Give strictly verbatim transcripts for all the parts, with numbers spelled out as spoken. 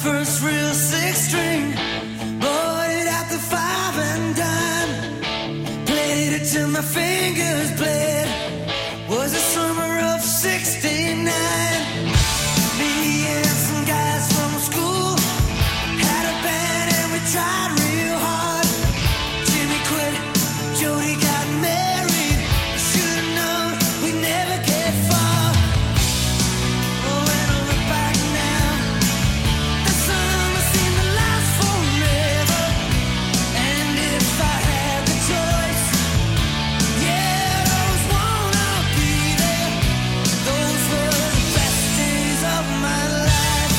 first real six string, bought it at the five and dime, played it till my fingers bled. Was the summer of sixty-nine. Me and some guys from school had a band and we tried real hard. Jimmy quit, Jody got married. Should've known we'd never get far. Oh, when I look back now, the summer seemed to last forever. And if I had the choice, yeah, I'd always wanna be there. Those were the best days of my life.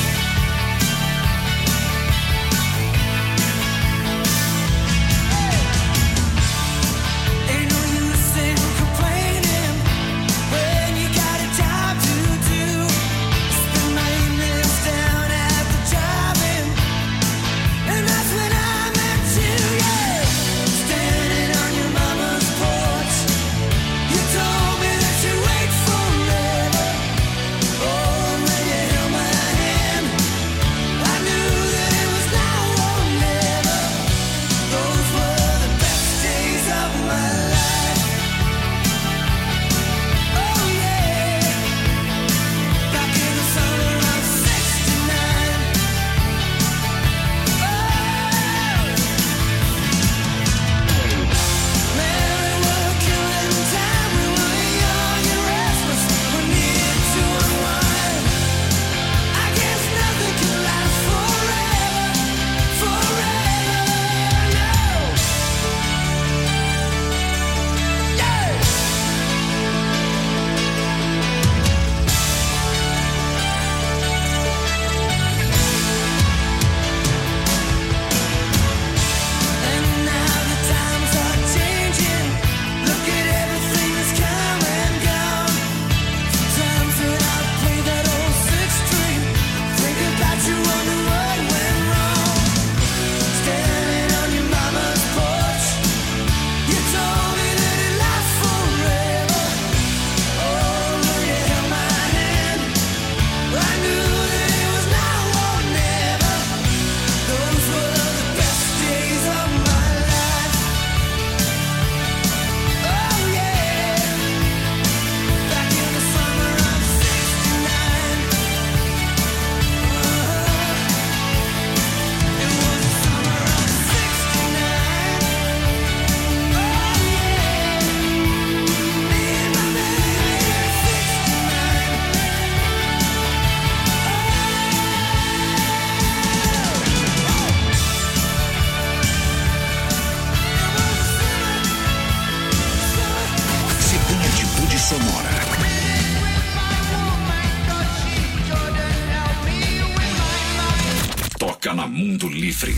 Ain't no use in complaining when you got a job to do. Spend my evenings down at the drive-in, and that's when I met you, yeah. Standing on your mama's porch, you told me that you'd wait forever. Oh, when you held my hand, I knew that it was now or never. Those were the best days of my life. Oh yeah, back in the summer of sixty-nine. Man, we were killing time. We were young and restless. We needed to unwind. I guess nothing can last forever, forever, no. Yeah. And now the times are changing. Look at everything that's come and gone. Sometimes when I play that old six string, think about you, wonder what went wrong. Standing on your mama's porch, you told me that it lasts forever. Oh, when you held my hand, I knew that it was now or never. Those were the best days of my life. Oh yeah, back in the summer of sixty-nine. It was the summer of sixty-nine. Oh yeah, me and my baby at sixty-nine. Segunda Atitude Sonora. Toca na Mundo Livre.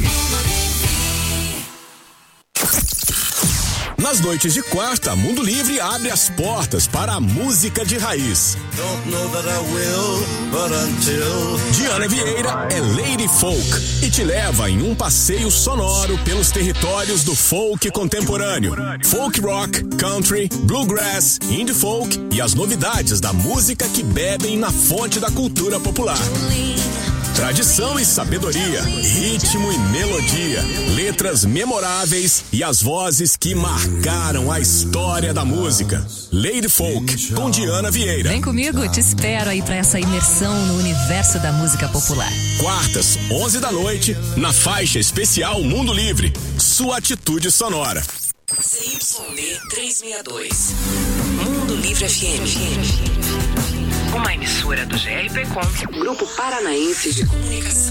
Nas noites de quarta, Mundo Livre abre as portas para a música de raiz. Don't know that I will, but until Diana Vieira é Lady Folk e te leva em um passeio sonoro pelos territórios do folk contemporâneo. Folk rock, country, bluegrass, indie folk e as novidades da música que bebem na fonte da cultura popular. Tradição e sabedoria, ritmo e melodia, letras memoráveis e as vozes que marcaram a história da música. Lady Folk, com Diana Vieira. Vem comigo, te espero aí pra essa imersão no universo da música popular. Quartas, onze da noite, na faixa especial Mundo Livre. Sua atitude sonora. C Y D trezentos e sessenta e dois. Mundo Livre F M. Uma emissora do G R P Com, Grupo Paranaense de Comunicação.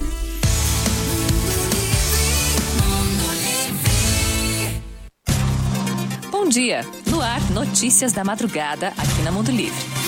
Bom dia, no ar, notícias da madrugada aqui na Mundo Livre.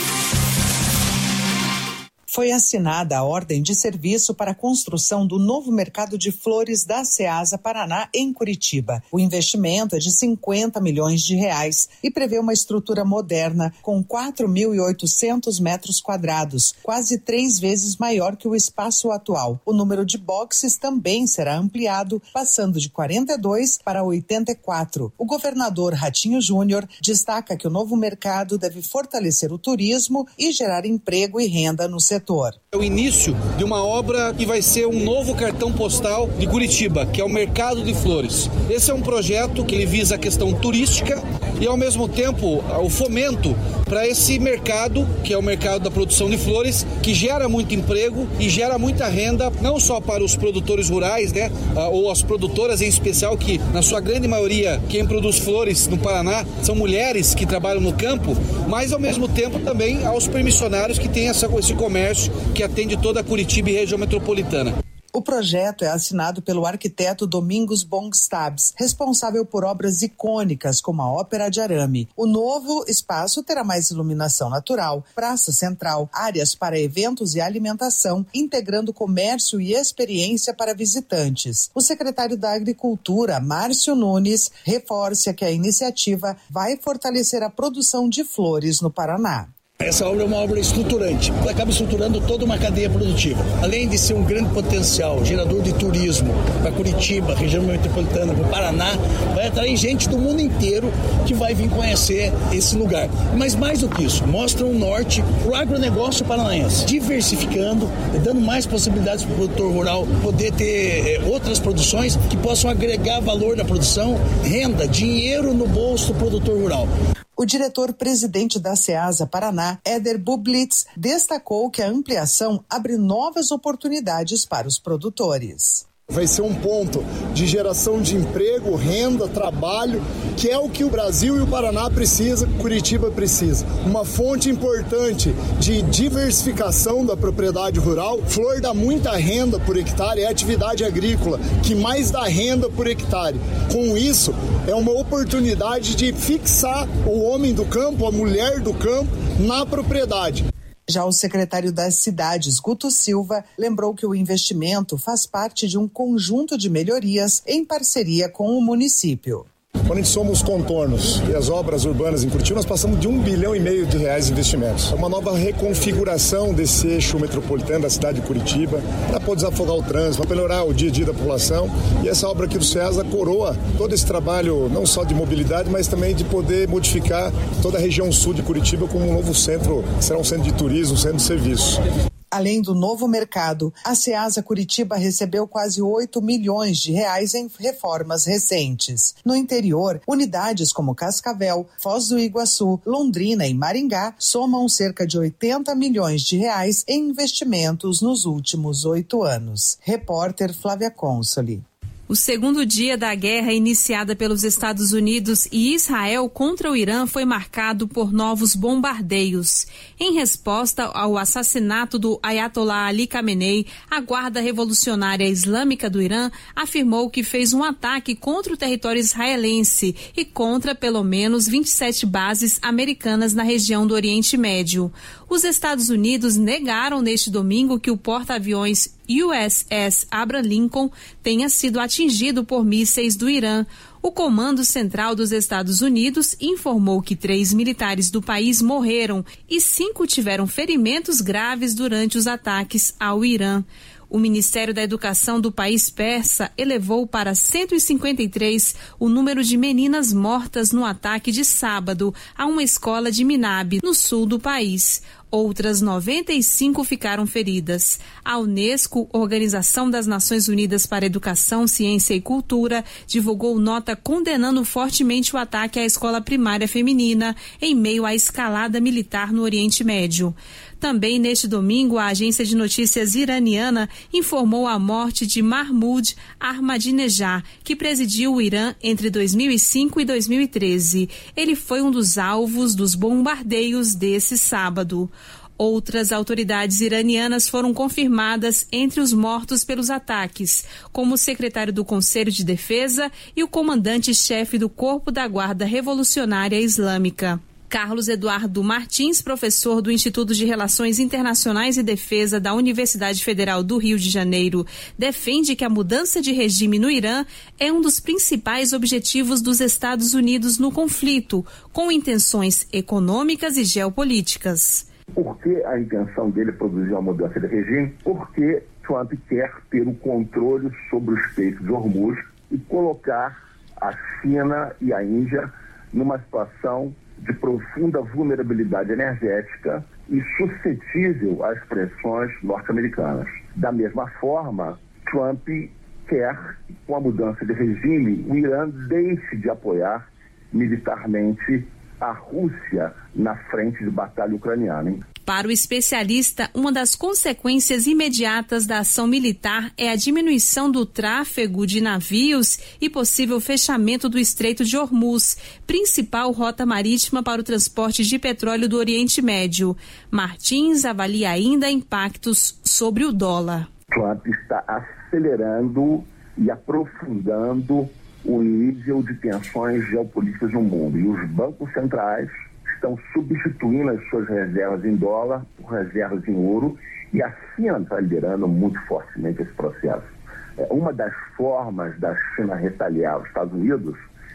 Foi assinada a ordem de serviço para a construção do novo mercado de flores da Ceasa Paraná, em Curitiba. O investimento é de cinquenta milhões de reais e prevê uma estrutura moderna com quatro mil e oitocentos metros quadrados, quase três vezes maior que o espaço atual. O número de boxes também será ampliado, passando de quarenta e dois para oitenta e quatro. O governador Ratinho Júnior destaca que o novo mercado deve fortalecer o turismo e gerar emprego e renda no setor. setor. É o início de uma obra que vai ser um novo cartão postal de Curitiba, que é o Mercado de Flores. Esse é um projeto que ele visa a questão turística e, ao mesmo tempo, o fomento para esse mercado, que é o mercado da produção de flores, que gera muito emprego e gera muita renda, não só para os produtores rurais, né, ou as produtoras em especial, que na sua grande maioria quem produz flores no Paraná são mulheres que trabalham no campo, mas ao mesmo tempo também aos permissionários que têm essa, esse comércio que atende toda a Curitiba e região metropolitana. O projeto é assinado pelo arquiteto Domingos Bongstabs, responsável por obras icônicas como a Ópera de Arame. O novo espaço terá mais iluminação natural, praça central, áreas para eventos e alimentação, integrando comércio e experiência para visitantes. O secretário da Agricultura, Márcio Nunes, reforça que a iniciativa vai fortalecer a produção de flores no Paraná. Essa obra é uma obra estruturante, ela acaba estruturando toda uma cadeia produtiva. Além de ser um grande potencial, gerador de turismo para Curitiba, região metropolitana, para o Paraná, vai atrair gente do mundo inteiro que vai vir conhecer esse lugar. Mas mais do que isso, mostra um norte para o agronegócio paranaense, diversificando, dando mais possibilidades para o produtor rural poder ter é, outras produções que possam agregar valor na produção, renda, dinheiro no bolso do produtor rural. O diretor-presidente da Ceasa Paraná, Éder Bublitz, destacou que a ampliação abre novas oportunidades para os produtores. Vai ser um ponto de geração de emprego, renda, trabalho, que é o que o Brasil e o Paraná precisa, Curitiba precisa. Uma fonte importante de diversificação da propriedade rural. Flor dá muita renda por hectare, é a atividade agrícola que mais dá renda por hectare. Com isso, é uma oportunidade de fixar o homem do campo, a mulher do campo, na propriedade. Já o secretário das Cidades, Guto Silva, lembrou que o investimento faz parte de um conjunto de melhorias em parceria com o município. Quando a gente soma os contornos e as obras urbanas em Curitiba, nós passamos de um bilhão e meio de reais de investimentos. É uma nova reconfiguração desse eixo metropolitano da cidade de Curitiba para poder desafogar o trânsito, para melhorar o dia a dia da população. E essa obra aqui do Ceasa coroa todo esse trabalho, não só de mobilidade, mas também de poder modificar toda a região sul de Curitiba como um novo centro, será um centro de turismo, um centro de serviços. Além do novo mercado, a Ceasa Curitiba recebeu quase oito milhões de reais em reformas recentes. No interior, unidades como Cascavel, Foz do Iguaçu, Londrina e Maringá somam cerca de oitenta milhões de reais em investimentos nos últimos oito anos. Repórter Flávia Consoli. O segundo dia da guerra iniciada pelos Estados Unidos e Israel contra o Irã foi marcado por novos bombardeios. Em resposta ao assassinato do Ayatollah Ali Khamenei, a Guarda Revolucionária Islâmica do Irã afirmou que fez um ataque contra o território israelense e contra pelo menos vinte e sete bases americanas na região do Oriente Médio. Os Estados Unidos negaram neste domingo que o porta-aviões U S S Abraham Lincoln tenha sido atingido por mísseis do Irã. O Comando Central dos Estados Unidos informou que três militares do país morreram e cinco tiveram ferimentos graves durante os ataques ao Irã. O Ministério da Educação do país persa elevou para cento e cinquenta e três o número de meninas mortas no ataque de sábado a uma escola de Minab, no sul do país. Outras noventa e cinco ficaram feridas. A Unesco, Organização das Nações Unidas para Educação, Ciência e Cultura, divulgou nota condenando fortemente o ataque à escola primária feminina em meio à escalada militar no Oriente Médio. Também neste domingo, a agência de notícias iraniana informou a morte de Mahmoud Ahmadinejad, que presidiu o Irã entre dois mil e cinco e dois mil e treze. Ele foi um dos alvos dos bombardeios desse sábado. Outras autoridades iranianas foram confirmadas entre os mortos pelos ataques, como o secretário do Conselho de Defesa e o comandante-chefe do Corpo da Guarda Revolucionária Islâmica. Carlos Eduardo Martins, professor do Instituto de Relações Internacionais e Defesa da Universidade Federal do Rio de Janeiro, defende que a mudança de regime no Irã é um dos principais objetivos dos Estados Unidos no conflito, com intenções econômicas e geopolíticas. Por que a intenção dele produzir uma mudança de regime? Porque Trump quer ter o controle sobre o Estreito de Hormuz e colocar a China e a Índia numa situação de profunda vulnerabilidade energética e suscetível às pressões norte-americanas. Da mesma forma, Trump quer que, com a mudança de regime, o Irã deixe de apoiar militarmente a Rússia na frente de batalha ucraniana. Hein? Para o especialista, uma das consequências imediatas da ação militar é a diminuição do tráfego de navios e possível fechamento do Estreito de Hormuz, principal rota marítima para o transporte de petróleo do Oriente Médio. Martins avalia ainda impactos sobre o dólar. Trump está acelerando e aprofundando o nível de tensões geopolíticas no mundo. E os bancos centrais estão substituindo as suas reservas em dólar por reservas em ouro, e a China está liderando muito fortemente esse processo. É, uma das formas da China retaliar os Estados Unidos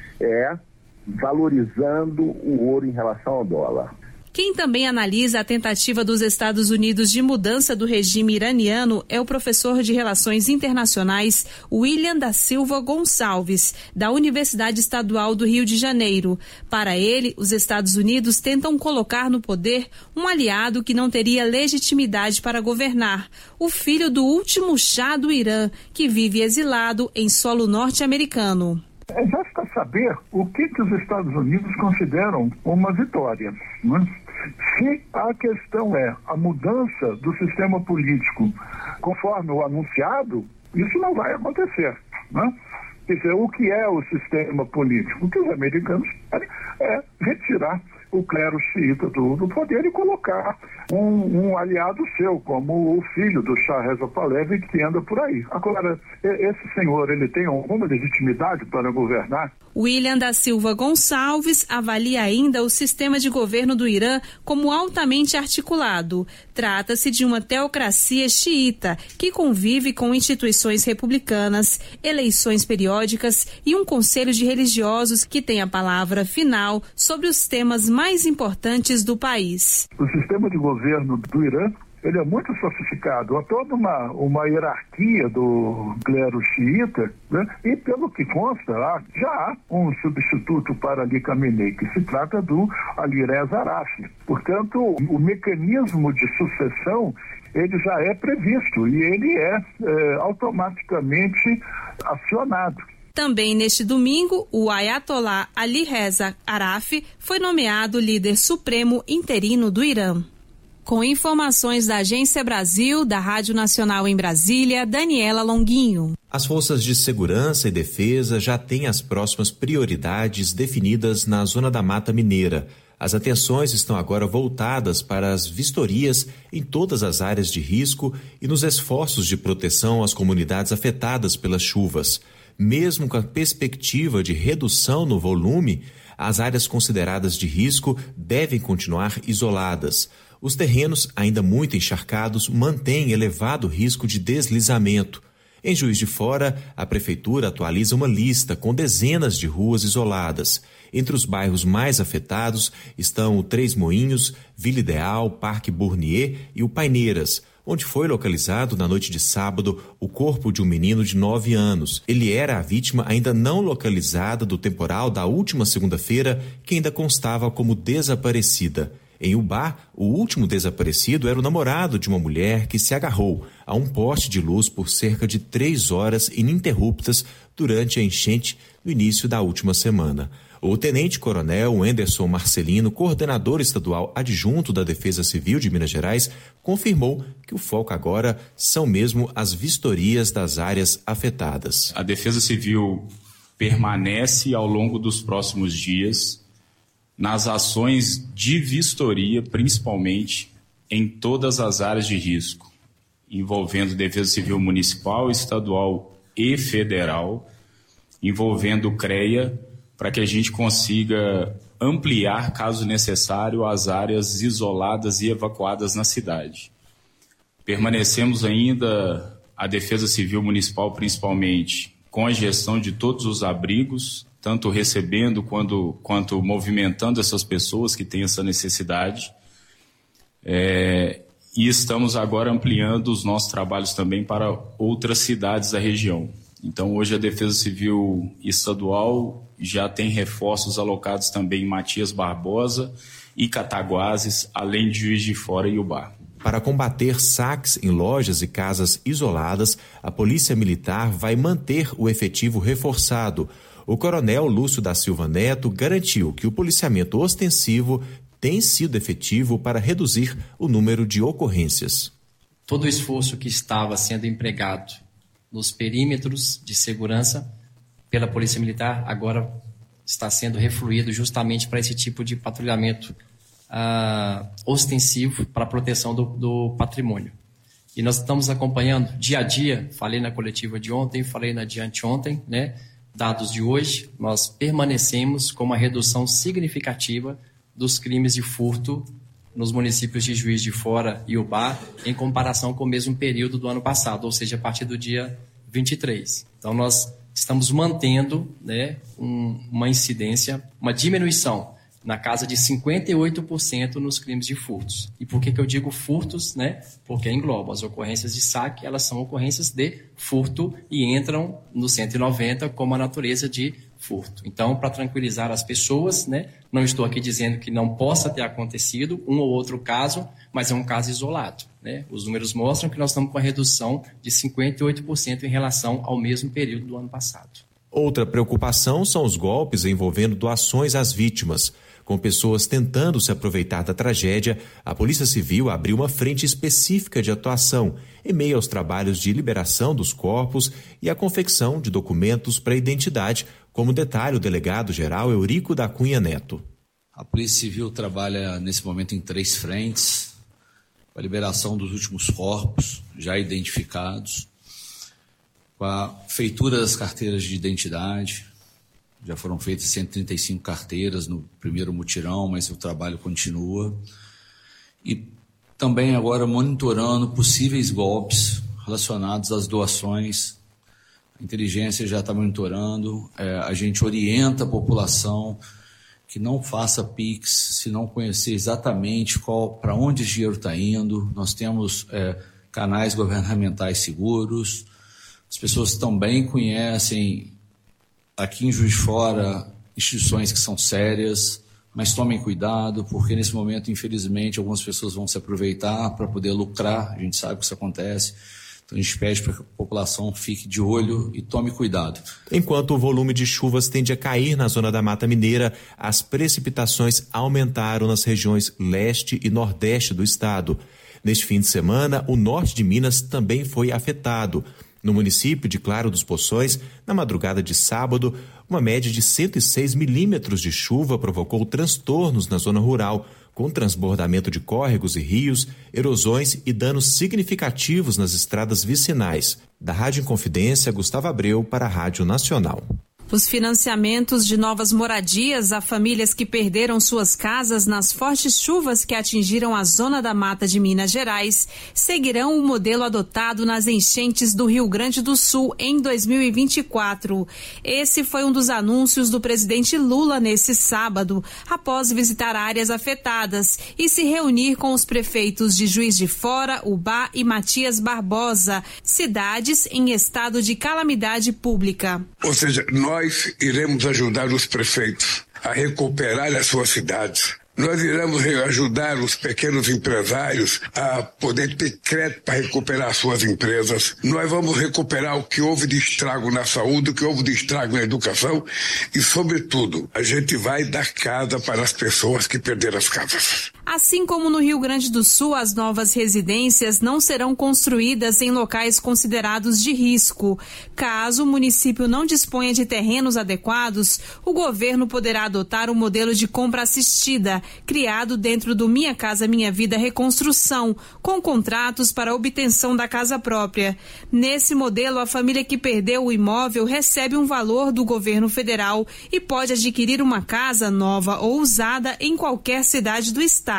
é valorizando o ouro em relação ao dólar. Quem também analisa a tentativa dos Estados Unidos de mudança do regime iraniano é o professor de Relações Internacionais William da Silva Gonçalves, da Universidade Estadual do Rio de Janeiro. Para ele, os Estados Unidos tentam colocar no poder um aliado que não teria legitimidade para governar, o filho do último chá do Irã, que vive exilado em solo norte-americano. Resta saber o que, que os Estados Unidos consideram uma vitória, né? Se a questão é a mudança do sistema político conforme o anunciado, isso não vai acontecer, né? Quer dizer, o que é o sistema político? O que os americanos querem é retirar o clero xiita do, do poder e colocar um, um aliado seu, como o filho do Shah Reza Pahlavi, que anda por aí. Agora, esse senhor, ele tem alguma legitimidade para governar? William da Silva Gonçalves avalia ainda o sistema de governo do Irã como altamente articulado. Trata-se de uma teocracia xiita que convive com instituições republicanas, eleições periódicas e um conselho de religiosos que tem a palavra final sobre os temas mais importantes do país. O sistema de governo do Irã, ele é muito sofisticado, há toda uma, uma hierarquia do clero xiita, né? E pelo que consta, já há um substituto para Ali Khamenei, que se trata do Ali Reza Arafi. Portanto, o mecanismo de sucessão, ele já é previsto e ele é, é automaticamente acionado. Também neste domingo, o Ayatollah Ali Reza Arafi foi nomeado líder supremo interino do Irã. Com informações da Agência Brasil, da Rádio Nacional em Brasília, Daniela Longuinho. As forças de segurança e defesa já têm as próximas prioridades definidas na Zona da Mata Mineira. As atenções estão agora voltadas para as vistorias em todas as áreas de risco e nos esforços de proteção às comunidades afetadas pelas chuvas. Mesmo com a perspectiva de redução no volume, as áreas consideradas de risco devem continuar isoladas. Os terrenos, ainda muito encharcados, mantêm elevado risco de deslizamento. Em Juiz de Fora, a Prefeitura atualiza uma lista com dezenas de ruas isoladas. Entre os bairros mais afetados estão o Três Moinhos, Vila Ideal, Parque Bournier e o Paineiras, onde foi localizado na noite de sábado o corpo de um menino de nove anos. Ele era a vítima ainda não localizada do temporal da última segunda-feira, que ainda constava como desaparecida. Em Ubá, o último desaparecido era o namorado de uma mulher que se agarrou a um poste de luz por cerca de três horas ininterruptas durante a enchente no início da última semana. O tenente-coronel Anderson Marcelino, coordenador estadual adjunto da Defesa Civil de Minas Gerais, confirmou que o foco agora são mesmo as vistorias das áreas afetadas. A Defesa Civil permanece ao longo dos próximos dias nas ações de vistoria, principalmente em todas as áreas de risco, envolvendo Defesa Civil Municipal, Estadual e Federal, envolvendo o CREA, para que a gente consiga ampliar, caso necessário, as áreas isoladas e evacuadas na cidade. Permanecemos ainda, a Defesa Civil Municipal principalmente, com a gestão de todos os abrigos, tanto recebendo quanto, quanto movimentando essas pessoas que têm essa necessidade. É, e estamos agora ampliando os nossos trabalhos também para outras cidades da região. Então, hoje a Defesa Civil Estadual já tem reforços alocados também em Matias Barbosa e Cataguases, além de Juiz de Fora e Ubá. Para combater saques em lojas e casas isoladas, a Polícia Militar vai manter o efetivo reforçado. O coronel Lúcio da Silva Neto garantiu que o policiamento ostensivo tem sido efetivo para reduzir o número de ocorrências. Todo o esforço que estava sendo empregado nos perímetros de segurança pela Polícia Militar agora está sendo refluído justamente para esse tipo de patrulhamento uh, ostensivo para a proteção do, do patrimônio. E nós estamos acompanhando dia a dia, falei na coletiva de ontem, falei na de anteontem, né? Dados de hoje, nós permanecemos com uma redução significativa dos crimes de furto nos municípios de Juiz de Fora e Ubá, em comparação com o mesmo período do ano passado, ou seja, a partir do dia vinte e três. Então, nós estamos mantendo, né, um, uma incidência, uma diminuição na casa de cinquenta e oito por cento nos crimes de furtos. E por que que eu digo furtos, né? Porque engloba as ocorrências de saque, elas são ocorrências de furto e entram no cento e noventa como a natureza de furto. Então, para tranquilizar as pessoas, né? Não estou aqui dizendo que não possa ter acontecido um ou outro caso, mas é um caso isolado, né? Os números mostram que nós estamos com a redução de cinquenta e oito por cento em relação ao mesmo período do ano passado. Outra preocupação são os golpes envolvendo doações às vítimas. Com pessoas tentando se aproveitar da tragédia, a Polícia Civil abriu uma frente específica de atuação em meio aos trabalhos de liberação dos corpos e a confecção de documentos para identidade, como detalha o delegado-geral Eurico da Cunha Neto. A Polícia Civil trabalha nesse momento em três frentes: com a liberação dos últimos corpos já identificados, com a feitura das carteiras de identidade. Já foram feitas cento e trinta e cinco carteiras no primeiro mutirão, mas o trabalho continua. E também agora monitorando possíveis golpes relacionados às doações. A inteligência já está monitorando. É, a gente orienta a população que não faça Pix se não conhecer exatamente para onde esse dinheiro está indo. Nós temos é, canais governamentais seguros. As pessoas também conhecem aqui em Juiz de Fora instituições que são sérias, mas tomem cuidado, porque nesse momento, infelizmente, algumas pessoas vão se aproveitar para poder lucrar. A gente sabe que isso acontece. Então a gente pede para que a população fique de olho e tome cuidado. Enquanto o volume de chuvas tende a cair na zona da Mata Mineira, as precipitações aumentaram nas regiões leste e nordeste do estado. Neste fim de semana, o norte de Minas também foi afetado. No município de Claro dos Poções, na madrugada de sábado, uma média de cento e seis milímetros de chuva provocou transtornos na zona rural, com transbordamento de córregos e rios, erosões e danos significativos nas estradas vicinais. Da Rádio Inconfidência, Gustavo Abreu para a Rádio Nacional. Os financiamentos de novas moradias a famílias que perderam suas casas nas fortes chuvas que atingiram a zona da mata de Minas Gerais seguirão o modelo adotado nas enchentes do Rio Grande do Sul em dois mil e vinte e quatro. Esse foi um dos anúncios do presidente Lula nesse sábado, após visitar áreas afetadas e se reunir com os prefeitos de Juiz de Fora, Ubá e Matias Barbosa, cidades em estado de calamidade pública. Ou seja, nós Nós iremos ajudar os prefeitos a recuperar as suas cidades. Nós iremos ajudar os pequenos empresários a poder ter crédito para recuperar suas empresas. Nós vamos recuperar o que houve de estrago na saúde, o que houve de estrago na educação e, sobretudo, a gente vai dar casa para as pessoas que perderam as casas. Assim como no Rio Grande do Sul, as novas residências não serão construídas em locais considerados de risco. Caso o município não disponha de terrenos adequados, o governo poderá adotar o modelo de compra assistida, criado dentro do Minha Casa Minha Vida Reconstrução, com contratos para a obtenção da casa própria. Nesse modelo, a família que perdeu o imóvel recebe um valor do governo federal e pode adquirir uma casa nova ou usada em qualquer cidade do estado.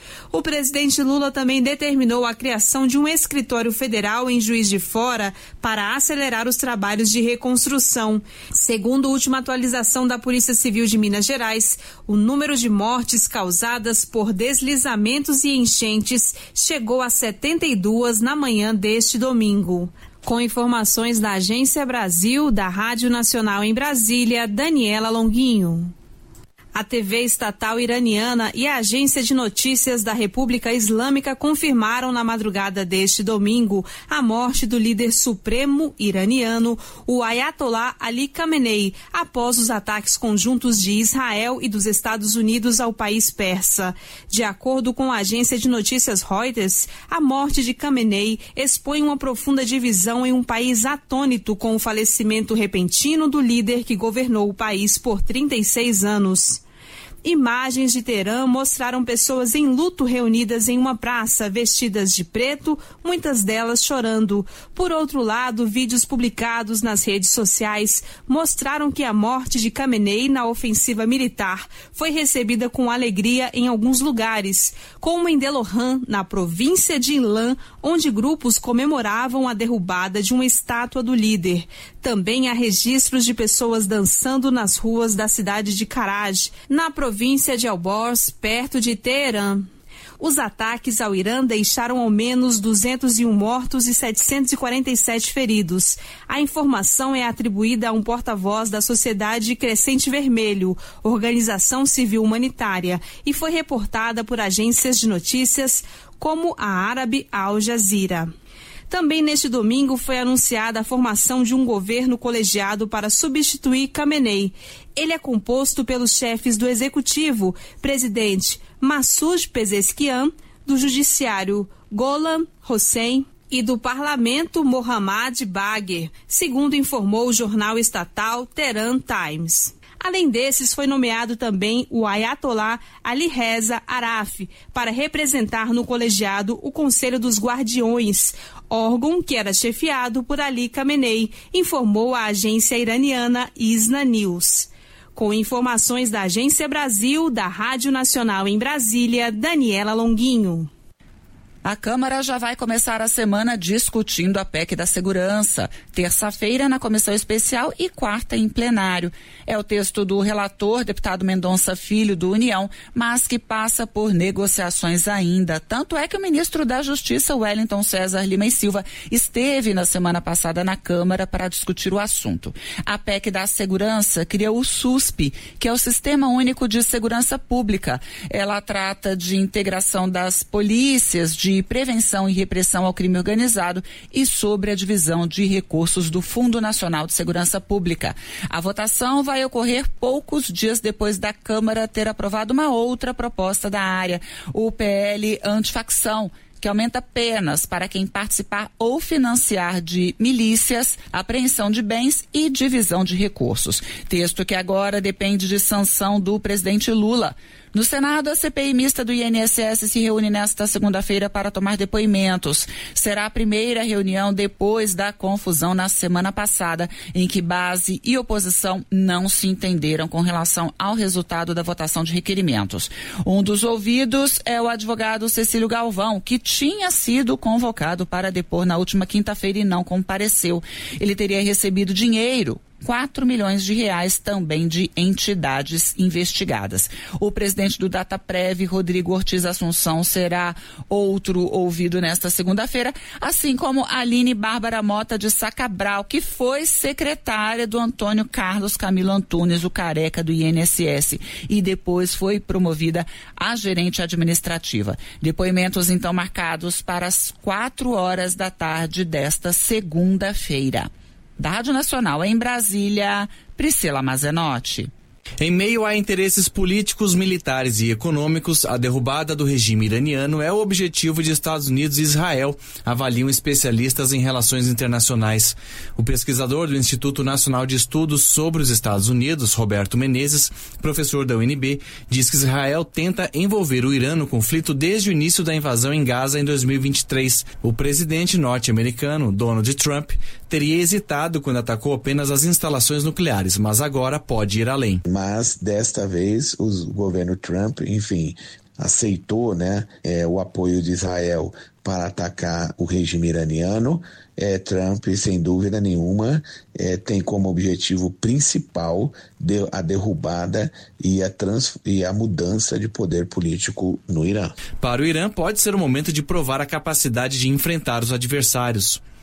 O presidente Lula também determinou a criação de um escritório federal em Juiz de Fora para acelerar os trabalhos de reconstrução. Segundo a última atualização da Polícia Civil de Minas Gerais, o número de mortes causadas por deslizamentos e enchentes chegou a setenta e duas na manhã deste domingo. Com informações da Agência Brasil, da Rádio Nacional em Brasília, Daniela Longuinho. A T V estatal iraniana e a Agência de Notícias da República Islâmica confirmaram na madrugada deste domingo a morte do líder supremo iraniano, o Ayatollah Ali Khamenei, após os ataques conjuntos de Israel e dos Estados Unidos ao país persa. De acordo com a agência de notícias Reuters, a morte de Khamenei expõe uma profunda divisão em um país atônito com o falecimento repentino do líder que governou o país por trinta e seis anos. Imagens de Teherã mostraram pessoas em luto reunidas em uma praça, vestidas de preto, muitas delas chorando. Por outro lado, vídeos publicados nas redes sociais mostraram que a morte de Khamenei na ofensiva militar foi recebida com alegria em alguns lugares, como em Delohan, na província de Ilan, onde grupos comemoravam a derrubada de uma estátua do líder. Também há registros de pessoas dançando nas ruas da cidade de Karaj, na província de Alborz, perto de Teherã. Os ataques ao Irã deixaram ao menos duzentos e um mortos e setecentos e quarenta e sete feridos. A informação é atribuída a um porta-voz da Sociedade Crescente Vermelho, organização civil humanitária, e foi reportada por agências de notícias como a árabe Al Jazeera. Também neste domingo foi anunciada a formação de um governo colegiado para substituir Khamenei. Ele é composto pelos chefes do Executivo, presidente Massoud Pezeshkian, do Judiciário Gholam Hossein e do Parlamento Mohammad Bagher, segundo informou o jornal estatal Tehran Times. Além desses, foi nomeado também o Ayatollah Ali Reza Araf para representar no colegiado o Conselho dos Guardiões, órgão que era chefiado por Ali Khamenei, informou a agência iraniana ISNA News. Com informações da Agência Brasil, da Rádio Nacional em Brasília, Daniela Longuinho. A Câmara já vai começar a semana discutindo a P E C da Segurança. Terça-feira na Comissão Especial e quarta em plenário. É o texto do relator, deputado Mendonça Filho, do União, mas que passa por negociações ainda. Tanto é que o ministro da Justiça, Wellington César Lima e Silva, esteve na semana passada na Câmara para discutir o assunto. A P E C da Segurança cria o SUSP, que é o Sistema Único de Segurança Pública. Ela trata de integração das polícias, de de prevenção e repressão ao crime organizado e sobre a divisão de recursos do Fundo Nacional de Segurança Pública. A votação vai ocorrer poucos dias depois da Câmara ter aprovado uma outra proposta da área, o P L Antifacção, que aumenta penas para quem participar ou financiar de milícias, apreensão de bens e divisão de recursos. Texto que agora depende de sanção do presidente Lula. No Senado, a C P I mista do I N S S se reúne nesta segunda-feira para tomar depoimentos. Será a primeira reunião depois da confusão na semana passada, em que base e oposição não se entenderam com relação ao resultado da votação de requerimentos. Um dos ouvidos é o advogado Cecílio Galvão, que tinha sido convocado para depor na última quinta-feira e não compareceu. Ele teria recebido dinheiro, quatro milhões de reais, também de entidades investigadas. O presidente do Dataprev, Rodrigo Ortiz Assunção, será outro ouvido nesta segunda-feira, assim como Aline Bárbara Mota de Sá Cabral, que foi secretária do Antônio Carlos Camilo Antunes, o careca do I N S S, e depois foi promovida a gerente administrativa. Depoimentos então marcados para as quatro horas da tarde desta segunda-feira. Da Rádio Nacional em Brasília, Priscila Mazenotti. Em meio a interesses políticos, militares e econômicos, a derrubada do regime iraniano é o objetivo de Estados Unidos e Israel, avaliam especialistas em relações internacionais. O pesquisador do Instituto Nacional de Estudos sobre os Estados Unidos, Roberto Menezes, professor da U N B, diz que Israel tenta envolver o Irã no conflito desde o início da invasão em Gaza em dois mil e vinte e três. O presidente norte-americano, Donald Trump, teria hesitado quando atacou apenas as instalações nucleares, mas agora pode ir além. Mas desta vez o governo Trump, enfim, aceitou, né, é, o apoio de Israel para atacar o regime iraniano. É, Trump, sem dúvida nenhuma, é, tem como objetivo principal de, a derrubada e a, trans, e a mudança de poder político no Irã. Para o Irã, pode ser o momento de provar a capacidade de enfrentar os adversários.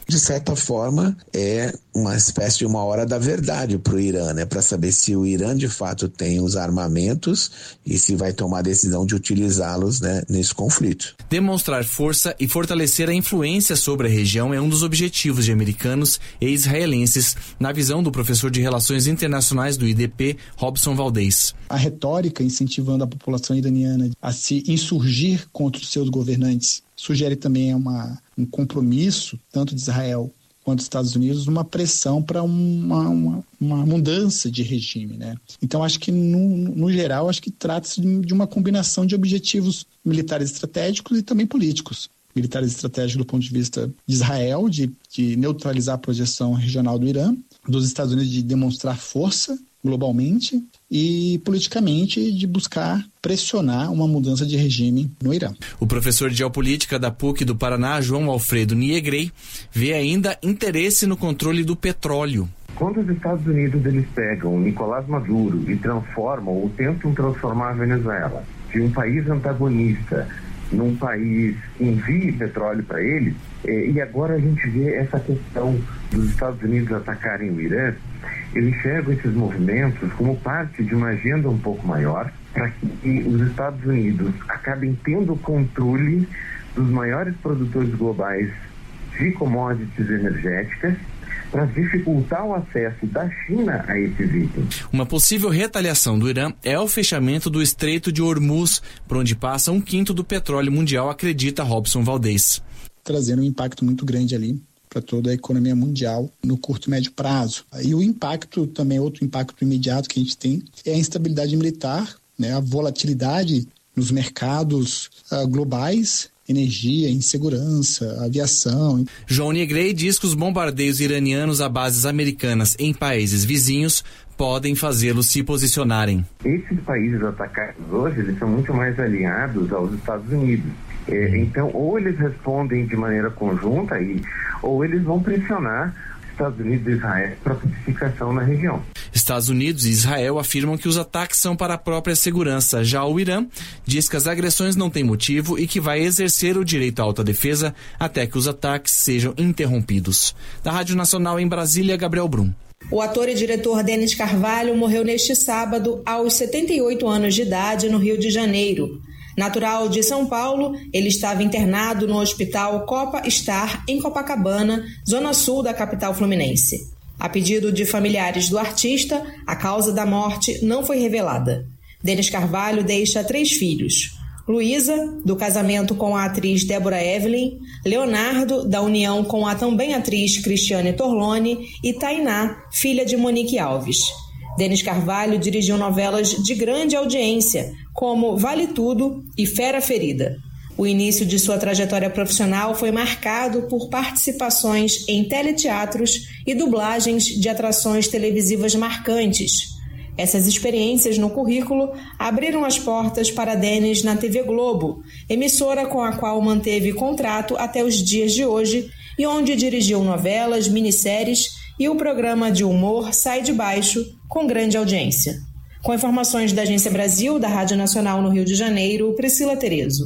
de certa forma, é uma espécie de uma hora da verdade para o Irã, né? Para saber se o Irã de fato tem os armamentos e se vai tomar a decisão de utilizá-los, né, nesse conflito. Demonstrar força e fortalecer a influência sobre a região é um dos objetivos de americanos e israelenses, na visão do professor de Relações Internacionais do I D P, Robson Valdez. A retórica incentivando a população iraniana a se insurgir contra os seus governantes sugere também uma, um compromisso, tanto de Israel quanto dos Estados Unidos, numa pressão para uma, uma, uma mudança de regime, né? Então, acho que, no, no geral, acho que trata-se de uma combinação de objetivos militares estratégicos e também políticos. Militares estratégicos do ponto de vista de Israel, de, de neutralizar a projeção regional do Irã, dos Estados Unidos de demonstrar força globalmente e politicamente de buscar pressionar uma mudança de regime no Irã. O professor de geopolítica da P U C do Paraná, João Alfredo Niegrey, vê ainda interesse no controle do petróleo. Quando os Estados Unidos eles pegam Nicolás Maduro e transformam ou tentam transformar a Venezuela de um país antagonista num país que envie petróleo para eles, eh, e agora a gente vê essa questão dos Estados Unidos atacarem o Irã, eles enxergam esses movimentos como parte de uma agenda um pouco maior para que os Estados Unidos acabem tendo controle dos maiores produtores globais de commodities energéticas para dificultar o acesso da China a esses itens. Uma possível retaliação do Irã é o fechamento do Estreito de Hormuz, por onde passa um quinto do petróleo mundial, acredita Robson Valdez. Trazendo um impacto muito grande ali para toda a economia mundial no curto e médio prazo. E o impacto, também outro impacto imediato que a gente tem, é a instabilidade militar, né, a volatilidade nos mercados uh, globais, energia, insegurança, aviação. João Niegrey diz que os bombardeios iranianos a bases americanas em países vizinhos podem fazê-los se posicionarem. Esses países atacados hoje, eles são muito mais alinhados aos Estados Unidos. É, então, ou eles respondem de maneira conjunta, e, ou eles vão pressionar Estados Unidos e Israel para pacificação na região. Estados Unidos e Israel afirmam que os ataques são para a própria segurança. Já o Irã diz que as agressões não têm motivo e que vai exercer o direito à autodefesa até que os ataques sejam interrompidos. Da Rádio Nacional em Brasília, Gabriel Brum. O ator e diretor Denis Carvalho morreu neste sábado aos setenta e oito anos de idade no Rio de Janeiro. Natural de São Paulo, ele estava internado no Hospital Copa Star, em Copacabana, zona sul da capital fluminense. A pedido de familiares do artista, a causa da morte não foi revelada. Denis Carvalho deixa três filhos: Luísa, do casamento com a atriz Débora Evelyn, Leonardo, da união com a também atriz Cristiane Torlone, e Tainá, filha de Monique Alves. Denis Carvalho dirigiu novelas de grande audiência, como Vale Tudo e Fera Ferida. O início de sua trajetória profissional foi marcado por participações em teleteatros e dublagens de atrações televisivas marcantes. Essas experiências no currículo abriram as portas para Denis na T V Globo, emissora com a qual manteve contrato até os dias de hoje e onde dirigiu novelas, minisséries e o programa de humor Sai de Baixo, com grande audiência. Com informações da Agência Brasil, da Rádio Nacional no Rio de Janeiro, Priscila Terezo.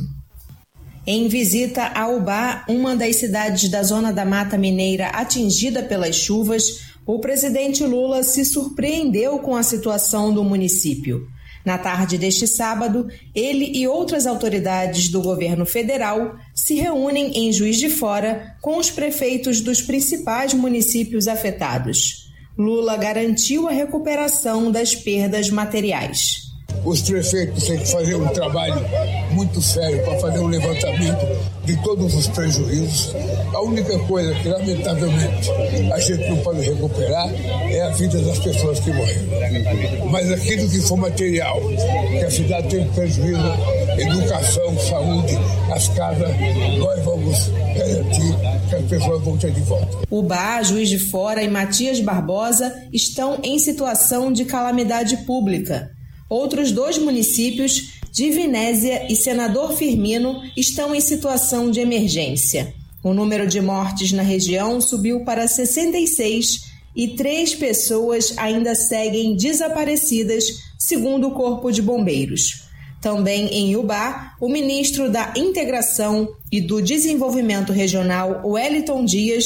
Em visita a Ubá, uma das cidades da zona da Mata Mineira atingida pelas chuvas, o presidente Lula se surpreendeu com a situação do município. Na tarde deste sábado, ele e outras autoridades do governo federal se reúnem em Juiz de Fora com os prefeitos dos principais municípios afetados. Lula garantiu a recuperação das perdas materiais. Os prefeitos têm que fazer um trabalho muito sério para fazer um levantamento de todos os prejuízos. A única coisa que, lamentavelmente, a gente não pode recuperar é a vida das pessoas que morreram. Mas aquilo que for material, que a cidade tem prejuízo, educação, saúde, as casas, nós vamos garantir que as pessoas vão ter de volta. Ubá, Juiz de Fora e Matias Barbosa estão em situação de calamidade pública. Outros dois municípios, Divinésia e Senador Firmino, estão em situação de emergência. O número de mortes na região subiu para sessenta e seis e três pessoas ainda seguem desaparecidas, segundo o Corpo de Bombeiros. Também em Ubá, o ministro da Integração e do Desenvolvimento Regional, Wellington Dias,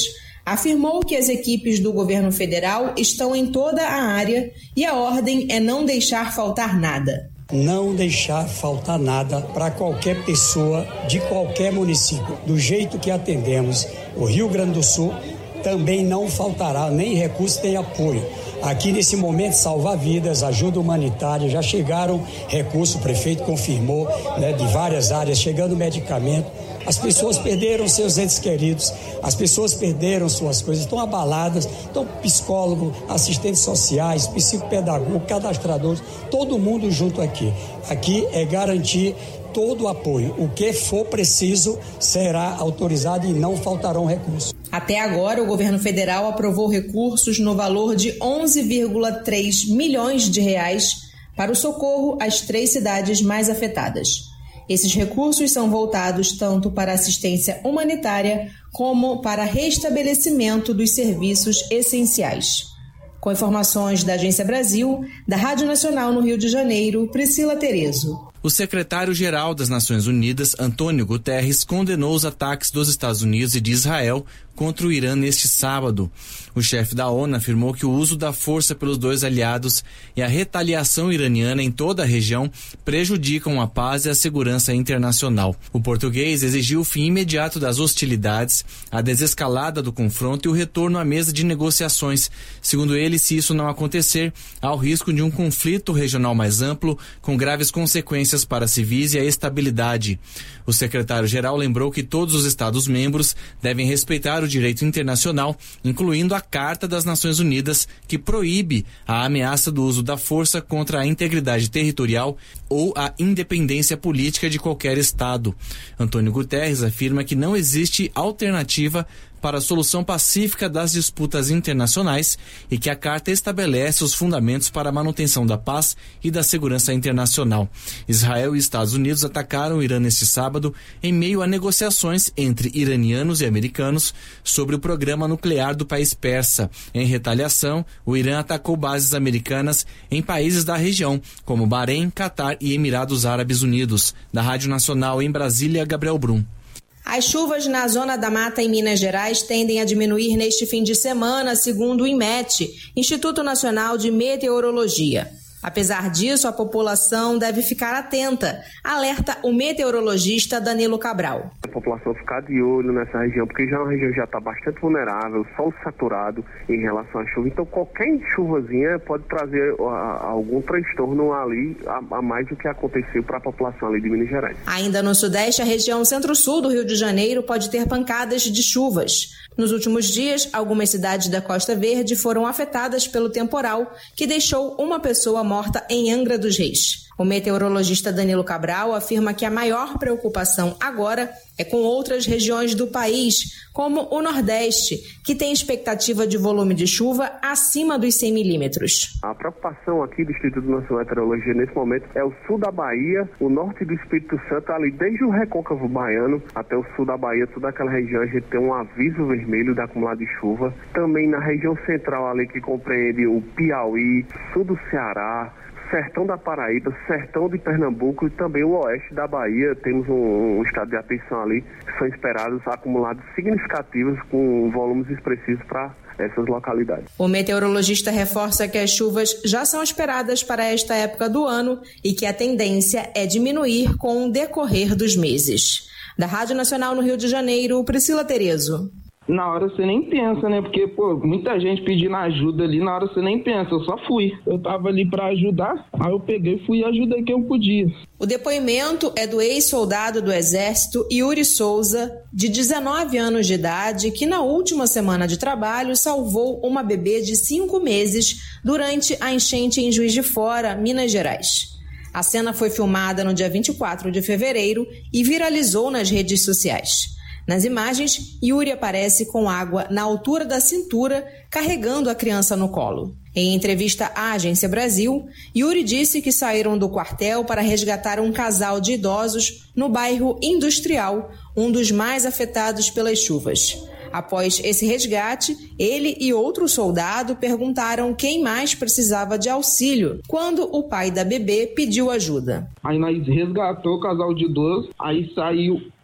Afirmou que as equipes do governo federal estão em toda a área e a ordem é não deixar faltar nada. Não deixar faltar nada para qualquer pessoa de qualquer município. Do jeito que atendemos o Rio Grande do Sul, também não faltará nem recurso nem apoio. Aqui nesse momento, salvar vidas, ajuda humanitária, já chegaram recursos, o prefeito confirmou, né, de várias áreas, chegando medicamento. As pessoas perderam seus entes queridos, as pessoas perderam suas coisas, estão abaladas, então psicólogo, assistentes sociais, psicopedagogo, cadastradores, todo mundo junto aqui. Aqui é garantir todo o apoio. O que for preciso será autorizado e não faltarão recursos. Até agora, o governo federal aprovou recursos no valor de onze vírgula três milhões de reais para o socorro às três cidades mais afetadas. Esses recursos são voltados tanto para assistência humanitária como para restabelecimento dos serviços essenciais. Com informações da Agência Brasil, da Rádio Nacional no Rio de Janeiro, Priscila Terezo. O secretário-geral das Nações Unidas, Antônio Guterres, condenou os ataques dos Estados Unidos e de Israel contra o Irã neste sábado. O chefe da ONU afirmou que o uso da força pelos dois aliados e a retaliação iraniana em toda a região prejudicam a paz e a segurança internacional. O português exigiu o fim imediato das hostilidades, a desescalada do confronto e o retorno à mesa de negociações. Segundo ele, se isso não acontecer, há o risco de um conflito regional mais amplo, com graves consequências para civis e a estabilidade. O secretário-geral lembrou que todos os Estados-membros devem respeitar o direito internacional, incluindo a Carta das Nações Unidas, que proíbe a ameaça do uso da força contra a integridade territorial ou a independência política de qualquer Estado. Antônio Guterres afirma que não existe alternativa para a solução pacífica das disputas internacionais e que a Carta estabelece os fundamentos para a manutenção da paz e da segurança internacional. Israel e Estados Unidos atacaram o Irã neste sábado em meio a negociações entre iranianos e americanos sobre o programa nuclear do país persa. Em retaliação, o Irã atacou bases americanas em países da região, como Bahrein, Catar e Emirados Árabes Unidos. Da Rádio Nacional em Brasília, Gabriel Brum. As chuvas na Zona da Mata em Minas Gerais tendem a diminuir neste fim de semana, segundo o INMET, Instituto Nacional de Meteorologia. Apesar disso, a população deve ficar atenta, alerta o meteorologista Danilo Cabral. A população ficar de olho nessa região, porque já é uma região que já está bastante vulnerável, solo saturado em relação à chuva. Então, qualquer chuvazinha pode trazer uh, algum transtorno ali, a, a mais do que aconteceu para a população ali de Minas Gerais. Ainda no Sudeste, a região centro-sul do Rio de Janeiro pode ter pancadas de chuvas. Nos últimos dias, algumas cidades da Costa Verde foram afetadas pelo temporal, que deixou uma pessoa morta em Angra dos Reis. O meteorologista Danilo Cabral afirma que a maior preocupação agora é com outras regiões do país, como o Nordeste, que tem expectativa de volume de chuva acima dos cem milímetros. A preocupação aqui do Instituto Nacional de Meteorologia nesse momento é o sul da Bahia, o norte do Espírito Santo, ali desde o recôncavo baiano até o sul da Bahia, toda aquela região a gente tem um aviso vermelho de acumulado de chuva. Também na região central ali que compreende o Piauí, sul do Ceará, sertão da Paraíba, sertão de Pernambuco e também o oeste da Bahia. Temos um, um estado de atenção ali, que são esperados acumulados significativos com volumes expressivos para essas localidades. O meteorologista reforça que as chuvas já são esperadas para esta época do ano e que a tendência é diminuir com o decorrer dos meses. Da Rádio Nacional no Rio de Janeiro, Priscila Terezo. Na hora você nem pensa, né? Porque, pô, muita gente pedindo ajuda ali, na hora você nem pensa, eu só fui. Eu tava ali pra ajudar, aí eu peguei e fui e ajudei quem eu podia. O depoimento é do ex-soldado do Exército Yuri Souza, de dezenove anos de idade, que na última semana de trabalho salvou uma bebê de cinco meses durante a enchente em Juiz de Fora, Minas Gerais. A cena foi filmada no dia vinte e quatro de fevereiro e viralizou nas redes sociais. Nas imagens, Yuri aparece com água na altura da cintura, carregando a criança no colo. Em entrevista à Agência Brasil, Yuri disse que saíram do quartel para resgatar um casal de idosos no bairro Industrial, um dos mais afetados pelas chuvas. Após esse resgate, ele e outro soldado perguntaram quem mais precisava de auxílio, quando o pai da bebê pediu ajuda. Aí nós resgatou o casal de idosos, aí saiu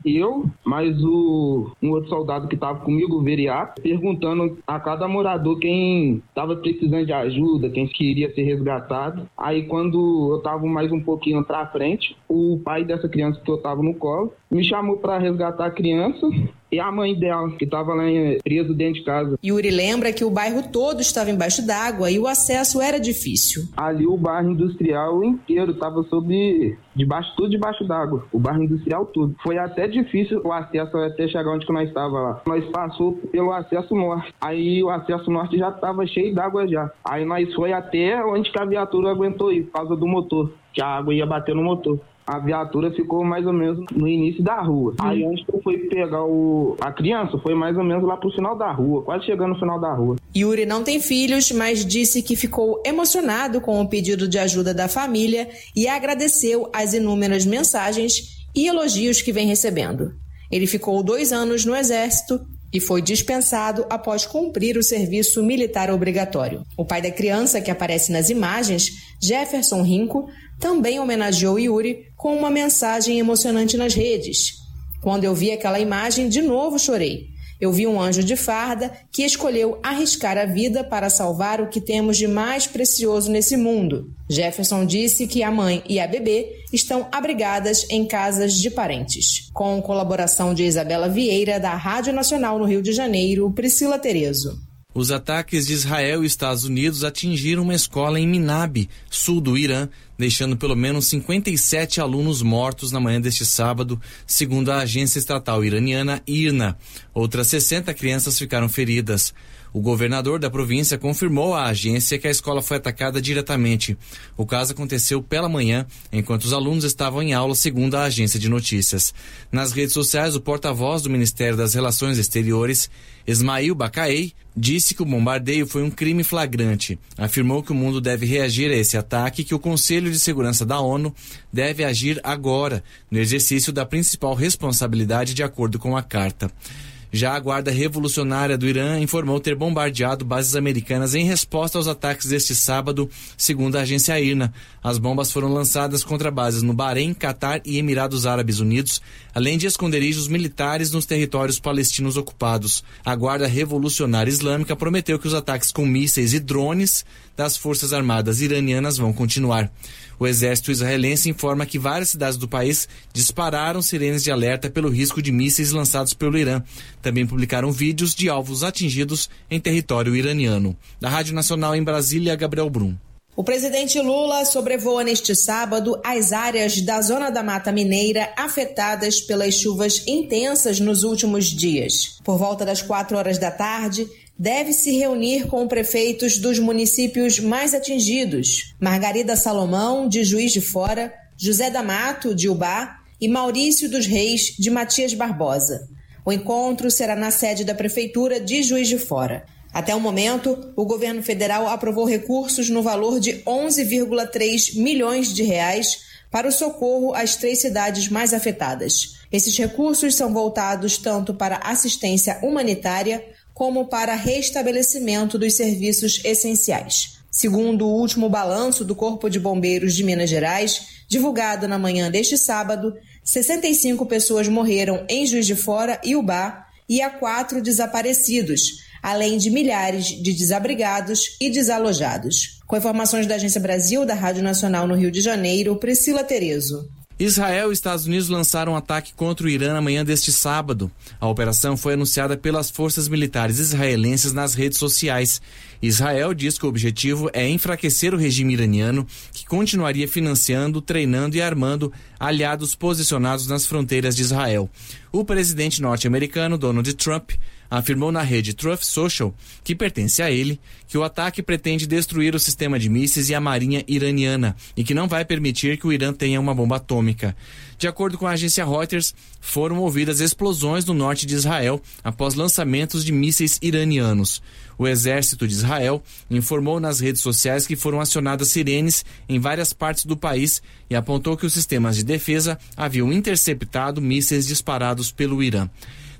Eu, mais o, um outro soldado que estava comigo, o Veriato, perguntando a cada morador quem estava precisando de ajuda, quem queria ser resgatado. Aí quando eu estava mais um pouquinho para frente, o pai dessa criança que eu estava no colo me chamou para resgatar a criança e a mãe dela, que estava lá presa dentro de casa. Yuri lembra que o bairro todo estava embaixo d'água e o acesso era difícil. Ali o bairro industrial inteiro estava sob, debaixo, tudo debaixo d'água, o bairro industrial todo. Foi até difícil o acesso até chegar onde que nós estava lá. Nós passou pelo acesso norte, aí o acesso norte já estava cheio d'água já. Aí nós foi até onde que a viatura aguentou ir, por causa do motor, que a água ia bater no motor. A viatura ficou mais ou menos no início da rua. Aí onde eu fui pegar o... a criança foi mais ou menos lá pro final da rua, quase chegando no final da rua. Yuri não tem filhos, mas disse que ficou emocionado com o pedido de ajuda da família e agradeceu as inúmeras mensagens e elogios que vem recebendo. Ele ficou dois anos no Exército e foi dispensado após cumprir o serviço militar obrigatório. O pai da criança, que aparece nas imagens, Jefferson Rinco, também homenageou Yuri com uma mensagem emocionante nas redes. Quando eu vi aquela imagem, de novo chorei. Eu vi um anjo de farda que escolheu arriscar a vida para salvar o que temos de mais precioso nesse mundo. Jefferson disse que a mãe e a bebê estão abrigadas em casas de parentes. Com colaboração de Isabela Vieira, da Rádio Nacional no Rio de Janeiro, Priscila Terezo. Os ataques de Israel e Estados Unidos atingiram uma escola em Minab, sul do Irã, deixando pelo menos cinquenta e sete alunos mortos na manhã deste sábado, segundo a agência estatal iraniana I R N A. Outras sessenta crianças ficaram feridas. O governador da província confirmou à agência que a escola foi atacada diretamente. O caso aconteceu pela manhã, enquanto os alunos estavam em aula, segundo a agência de notícias. Nas redes sociais, o porta-voz do Ministério das Relações Exteriores, Ismail Bakaei, disse que o bombardeio foi um crime flagrante. Afirmou que o mundo deve reagir a esse ataque e que o Conselho de Segurança da ONU deve agir agora, no exercício da principal responsabilidade de acordo com a carta. Já a Guarda Revolucionária do Irã informou ter bombardeado bases americanas em resposta aos ataques deste sábado, segundo a agência I R N A. As bombas foram lançadas contra bases no Bahrein, Catar e Emirados Árabes Unidos, além de esconderijos militares nos territórios palestinos ocupados. A Guarda Revolucionária Islâmica prometeu que os ataques com mísseis e drones das Forças Armadas iranianas vão continuar. O exército israelense informa que várias cidades do país dispararam sirenes de alerta pelo risco de mísseis lançados pelo Irã. Também publicaram vídeos de alvos atingidos em território iraniano. Da Rádio Nacional em Brasília, Gabriel Brum. O presidente Lula sobrevoa neste sábado as áreas da Zona da Mata Mineira afetadas pelas chuvas intensas nos últimos dias. Por volta das quatro horas da tarde, deve se reunir com prefeitos dos municípios mais atingidos: Margarida Salomão, de Juiz de Fora, José da Mato, de Ubá, e Maurício dos Reis, de Matias Barbosa. O encontro será na sede da Prefeitura de Juiz de Fora. Até o momento, o governo federal aprovou recursos no valor de onze vírgula três milhões de reais para o socorro às três cidades mais afetadas. Esses recursos são voltados tanto para assistência humanitária como para restabelecimento dos serviços essenciais. Segundo o último balanço do Corpo de Bombeiros de Minas Gerais, divulgado na manhã deste sábado, sessenta e cinco pessoas morreram em Juiz de Fora e Ubá e há quatro desaparecidos, além de milhares de desabrigados e desalojados. Com informações da Agência Brasil, da Rádio Nacional no Rio de Janeiro, Priscila Terezo. Israel e Estados Unidos lançaram um ataque contra o Irã na manhã deste sábado. A operação foi anunciada pelas forças militares israelenses nas redes sociais. Israel diz que o objetivo é enfraquecer o regime iraniano, que continuaria financiando, treinando e armando aliados posicionados nas fronteiras de Israel. O presidente norte-americano Donald Trump afirmou na rede Truth Social, que pertence a ele, que o ataque pretende destruir o sistema de mísseis e a marinha iraniana e que não vai permitir que o Irã tenha uma bomba atômica. De acordo com a agência Reuters, foram ouvidas explosões no norte de Israel após lançamentos de mísseis iranianos. O exército de Israel informou nas redes sociais que foram acionadas sirenes em várias partes do país e apontou que os sistemas de defesa haviam interceptado mísseis disparados pelo Irã.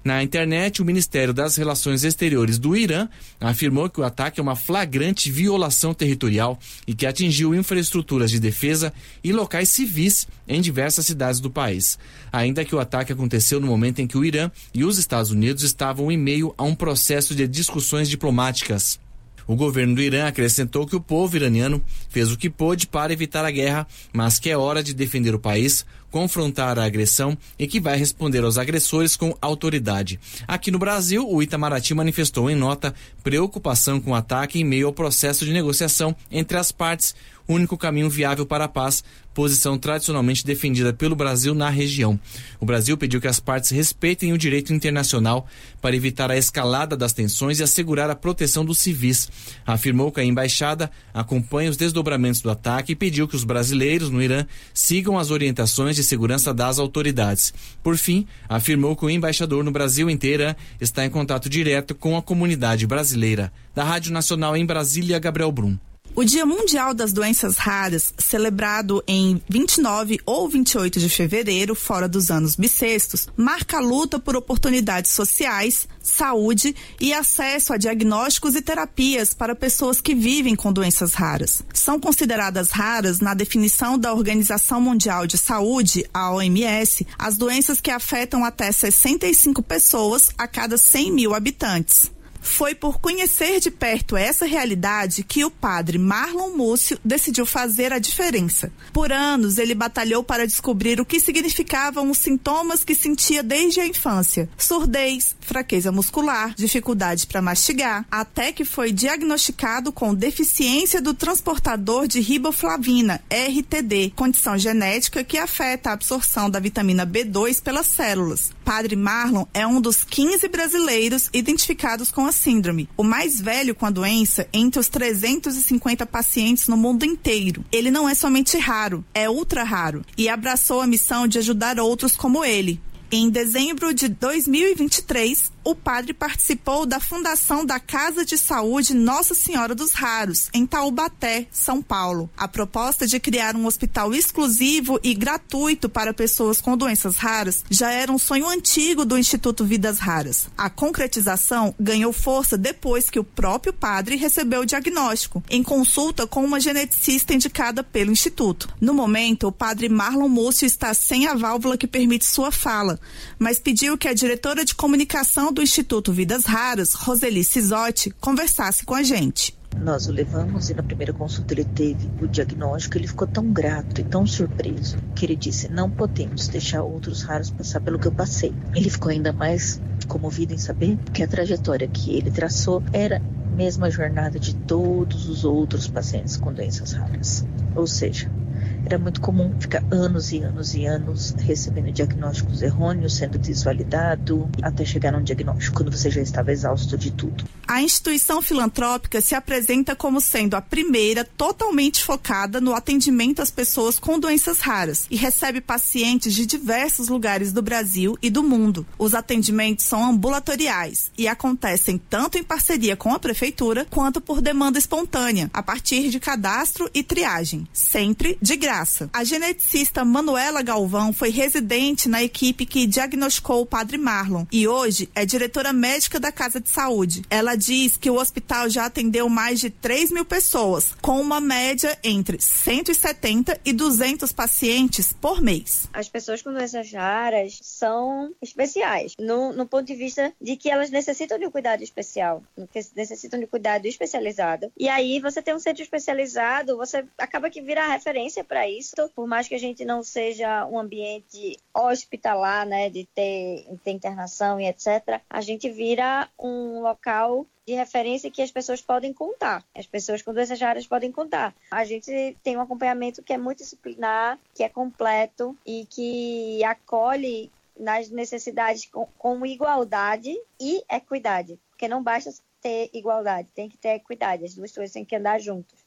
Na internet, o Ministério das Relações Exteriores do Irã afirmou que o ataque é uma flagrante violação territorial e que atingiu infraestruturas de defesa e locais civis em diversas cidades do país. Ainda que o ataque aconteceu no momento em que o Irã e os Estados Unidos estavam em meio a um processo de discussões diplomáticas. O governo do Irã acrescentou que o povo iraniano fez o que pôde para evitar a guerra, mas que é hora de defender o país, confrontar a agressão e que vai responder aos agressores com autoridade. Aqui no Brasil, o Itamaraty manifestou em nota preocupação com o ataque em meio ao processo de negociação entre as partes, único caminho viável para a paz, posição tradicionalmente defendida pelo Brasil na região. O Brasil pediu que as partes respeitem o direito internacional para evitar a escalada das tensões e assegurar a proteção dos civis. Afirmou que a embaixada acompanha os desdobramentos do ataque e pediu que os brasileiros no Irã sigam as orientações de segurança das autoridades. Por fim, afirmou que o embaixador no Brasil inteiro está em contato direto com a comunidade brasileira. Da Rádio Nacional em Brasília, Gabriel Brum. O Dia Mundial das Doenças Raras, celebrado em vinte e nove ou vinte e oito de fevereiro, fora dos anos bissextos, marca a luta por oportunidades sociais, saúde e acesso a diagnósticos e terapias para pessoas que vivem com doenças raras. São consideradas raras, na definição da Organização Mundial de Saúde, a O M S, as doenças que afetam até sessenta e cinco pessoas a cada cem mil habitantes. Foi por conhecer de perto essa realidade que o padre Marlon Múcio decidiu fazer a diferença. Por anos, ele batalhou para descobrir o que significavam os sintomas que sentia desde a infância: surdez, fraqueza muscular, dificuldade para mastigar, até que foi diagnosticado com deficiência do transportador de riboflavina, R T D, condição genética que afeta a absorção da vitamina B dois pelas células. Padre Marlon é um dos quinze brasileiros identificados com a síndrome, o mais velho com a doença entre os trezentos e cinquenta pacientes no mundo inteiro. Ele não é somente raro, é ultra raro, e abraçou a missão de ajudar outros como ele. Em dezembro de dois mil e vinte e três, o padre participou da fundação da Casa de Saúde Nossa Senhora dos Raros, em Taubaté, São Paulo. A proposta de criar um hospital exclusivo e gratuito para pessoas com doenças raras já era um sonho antigo do Instituto Vidas Raras. A concretização ganhou força depois que o próprio padre recebeu o diagnóstico, em consulta com uma geneticista indicada pelo Instituto. No momento, o padre Marlon Múcio está sem a válvula que permite sua fala, mas pediu que a diretora de comunicação do Instituto Vidas Raras, Roseli Cisotti, conversasse com a gente. Nós o levamos e na primeira consulta ele teve o diagnóstico. Ele ficou tão grato e tão surpreso que ele disse: não podemos deixar outros raros passar pelo que eu passei. Ele ficou ainda mais comovido em saber que a trajetória que ele traçou era a mesma jornada de todos os outros pacientes com doenças raras. Ou seja, era muito comum ficar anos e anos e anos recebendo diagnósticos errôneos, sendo desvalidado, até chegar a um diagnóstico quando você já estava exausto de tudo. A instituição filantrópica se apresenta como sendo a primeira totalmente focada no atendimento às pessoas com doenças raras e recebe pacientes de diversos lugares do Brasil e do mundo. Os atendimentos são ambulatoriais e acontecem tanto em parceria com a prefeitura quanto por demanda espontânea, a partir de cadastro e triagem, sempre de graça. A geneticista Manuela Galvão foi residente na equipe que diagnosticou o padre Marlon e hoje é diretora médica da Casa de Saúde. Ela diz que o hospital já atendeu mais de três mil pessoas, com uma média entre cento e setenta e duzentos pacientes por mês. As pessoas com doenças raras são especiais, no, no ponto de vista de que elas necessitam de um cuidado especial, necessitam de um cuidado especializado. E aí você tem um centro especializado, você acaba que vira a referência para isso, por mais que a gente não seja um ambiente hospitalar, né, de ter, ter internação e etcétera, a gente vira um local de referência que as pessoas podem contar. As pessoas com doenças raras podem contar. A gente tem um acompanhamento que é multidisciplinar, que é completo e que acolhe nas necessidades com, com igualdade e equidade. Porque não basta ter igualdade, tem que ter equidade. As duas coisas têm que andar juntas.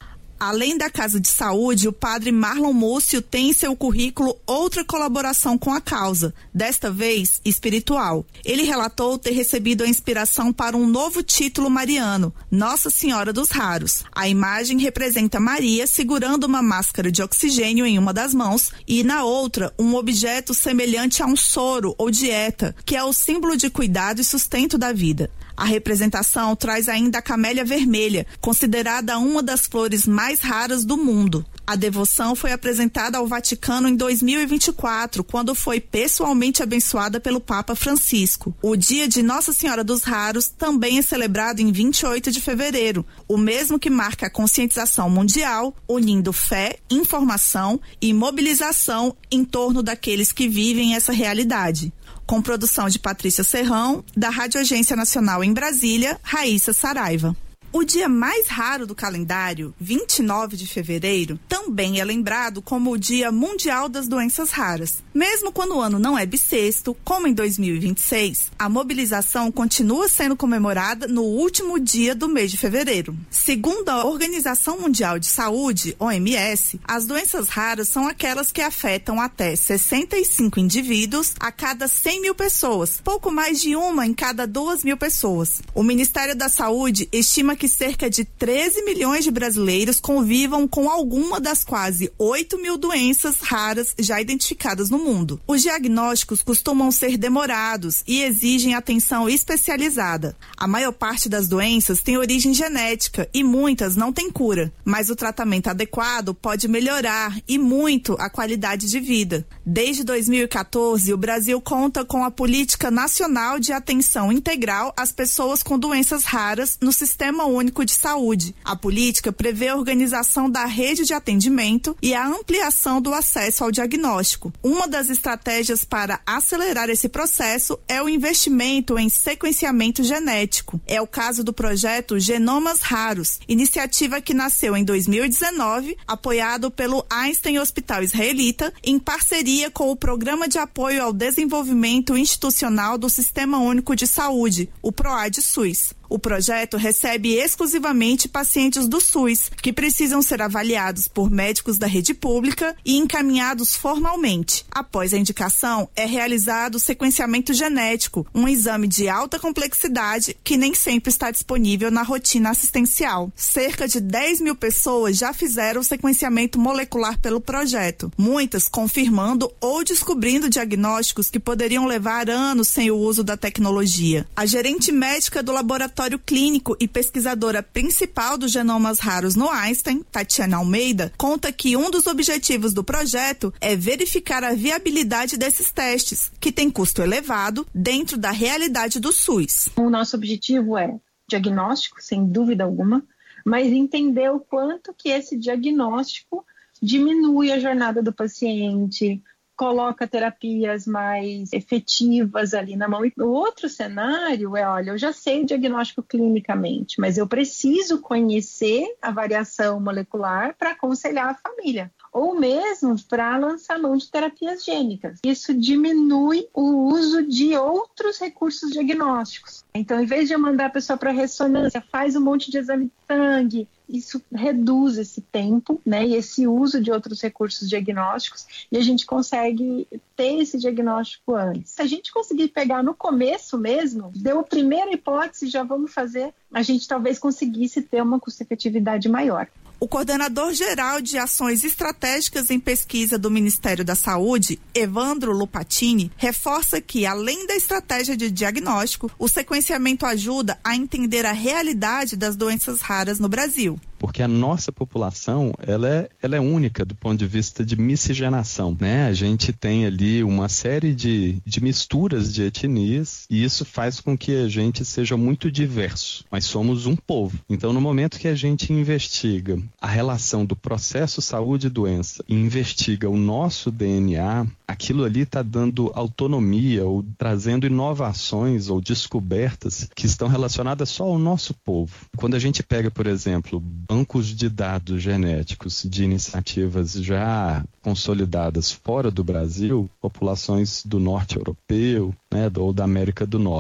Além da Casa de Saúde, o padre Marlon Múcio tem em seu currículo outra colaboração com a causa, desta vez espiritual. Ele relatou ter recebido a inspiração para um novo título mariano, Nossa Senhora dos Raros. A imagem representa Maria segurando uma máscara de oxigênio em uma das mãos e, na outra, um objeto semelhante a um soro ou dieta, que é o símbolo de cuidado e sustento da vida. A representação traz ainda a camélia vermelha, considerada uma das flores mais raras do mundo. A devoção foi apresentada ao Vaticano em dois mil e vinte e quatro, quando foi pessoalmente abençoada pelo Papa Francisco. O Dia de Nossa Senhora dos Raros também é celebrado em vinte e oito de fevereiro, o mesmo que marca a conscientização mundial, unindo fé, informação e mobilização em torno daqueles que vivem essa realidade. Com produção de Patrícia Serrão, da Rádio Agência Nacional em Brasília, Raíssa Saraiva. O dia mais raro do calendário, vinte e nove de fevereiro, também é lembrado como o Dia Mundial das Doenças Raras. Mesmo quando o ano não é bissexto, como em dois mil e vinte e seis, a mobilização continua sendo comemorada no último dia do mês de fevereiro. Segundo a Organização Mundial de Saúde, O M S, as doenças raras são aquelas que afetam até sessenta e cinco indivíduos a cada cem mil pessoas, pouco mais de uma em cada duas mil pessoas. O Ministério da Saúde estima que que cerca de treze milhões de brasileiros convivam com alguma das quase oito mil doenças raras já identificadas no mundo. Os diagnósticos costumam ser demorados e exigem atenção especializada. A maior parte das doenças tem origem genética e muitas não têm cura, mas o tratamento adequado pode melhorar e muito a qualidade de vida. Desde dois mil e quatorze, o Brasil conta com a Política Nacional de Atenção Integral às Pessoas com Doenças Raras no Sistema Único de Saúde. A política prevê a organização da rede de atendimento e a ampliação do acesso ao diagnóstico. Uma das estratégias para acelerar esse processo é o investimento em sequenciamento genético. É o caso do projeto Genomas Raros, iniciativa que nasceu em dois mil e dezenove, apoiado pelo Einstein Hospital Israelita, em parceria com o Programa de Apoio ao Desenvolvimento Institucional do Sistema Único de Saúde, o PROAD-SUS. O projeto recebe exclusivamente pacientes do SUS, que precisam ser avaliados por médicos da rede pública e encaminhados formalmente. Após a indicação, é realizado o sequenciamento genético, um exame de alta complexidade que nem sempre está disponível na rotina assistencial. Cerca de dez mil pessoas já fizeram o sequenciamento molecular pelo projeto, muitas confirmando ou descobrindo diagnósticos que poderiam levar anos sem o uso da tecnologia. A gerente médica do laboratório clínico e pesquisadora principal dos genomas raros no Einstein, Tatiana Almeida, conta que um dos objetivos do projeto é verificar a viabilidade desses testes, que tem custo elevado, dentro da realidade do SUS. O nosso objetivo é diagnóstico, sem dúvida alguma, mas entender o quanto que esse diagnóstico diminui a jornada do paciente, coloca terapias mais efetivas ali na mão. E o outro cenário é, olha, eu já sei o diagnóstico clinicamente, mas eu preciso conhecer a variação molecular para aconselhar a família, ou mesmo para lançar mão de terapias gênicas. Isso diminui o uso de outros recursos diagnósticos. Então, em vez de eu mandar a pessoa para ressonância, faz um monte de exame de sangue, isso reduz esse tempo, né, e esse uso de outros recursos diagnósticos, e a gente consegue ter esse diagnóstico antes. Se a gente conseguir pegar no começo mesmo, deu a primeira hipótese, já vamos fazer, a gente talvez conseguisse ter uma custo-efetividade maior. O coordenador-geral de Ações Estratégicas em Pesquisa do Ministério da Saúde, Evandro Lupatini, reforça que, além da estratégia de diagnóstico, o sequenciamento ajuda a entender a realidade das doenças raras no Brasil. Porque a nossa população, ela é, ela é única do ponto de vista de miscigenação, né? A gente tem ali uma série de, de misturas de etnias e isso faz com que a gente seja muito diverso, mas somos um povo. Então, no momento que a gente investiga a relação do processo saúde e doença e investiga o nosso D N A, aquilo ali está dando autonomia ou trazendo inovações ou descobertas que estão relacionadas só ao nosso povo. Quando a gente pega, por exemplo, bancos de dados genéticos de iniciativas já consolidadas fora do Brasil, populações do norte europeu, né, ou da América do Norte.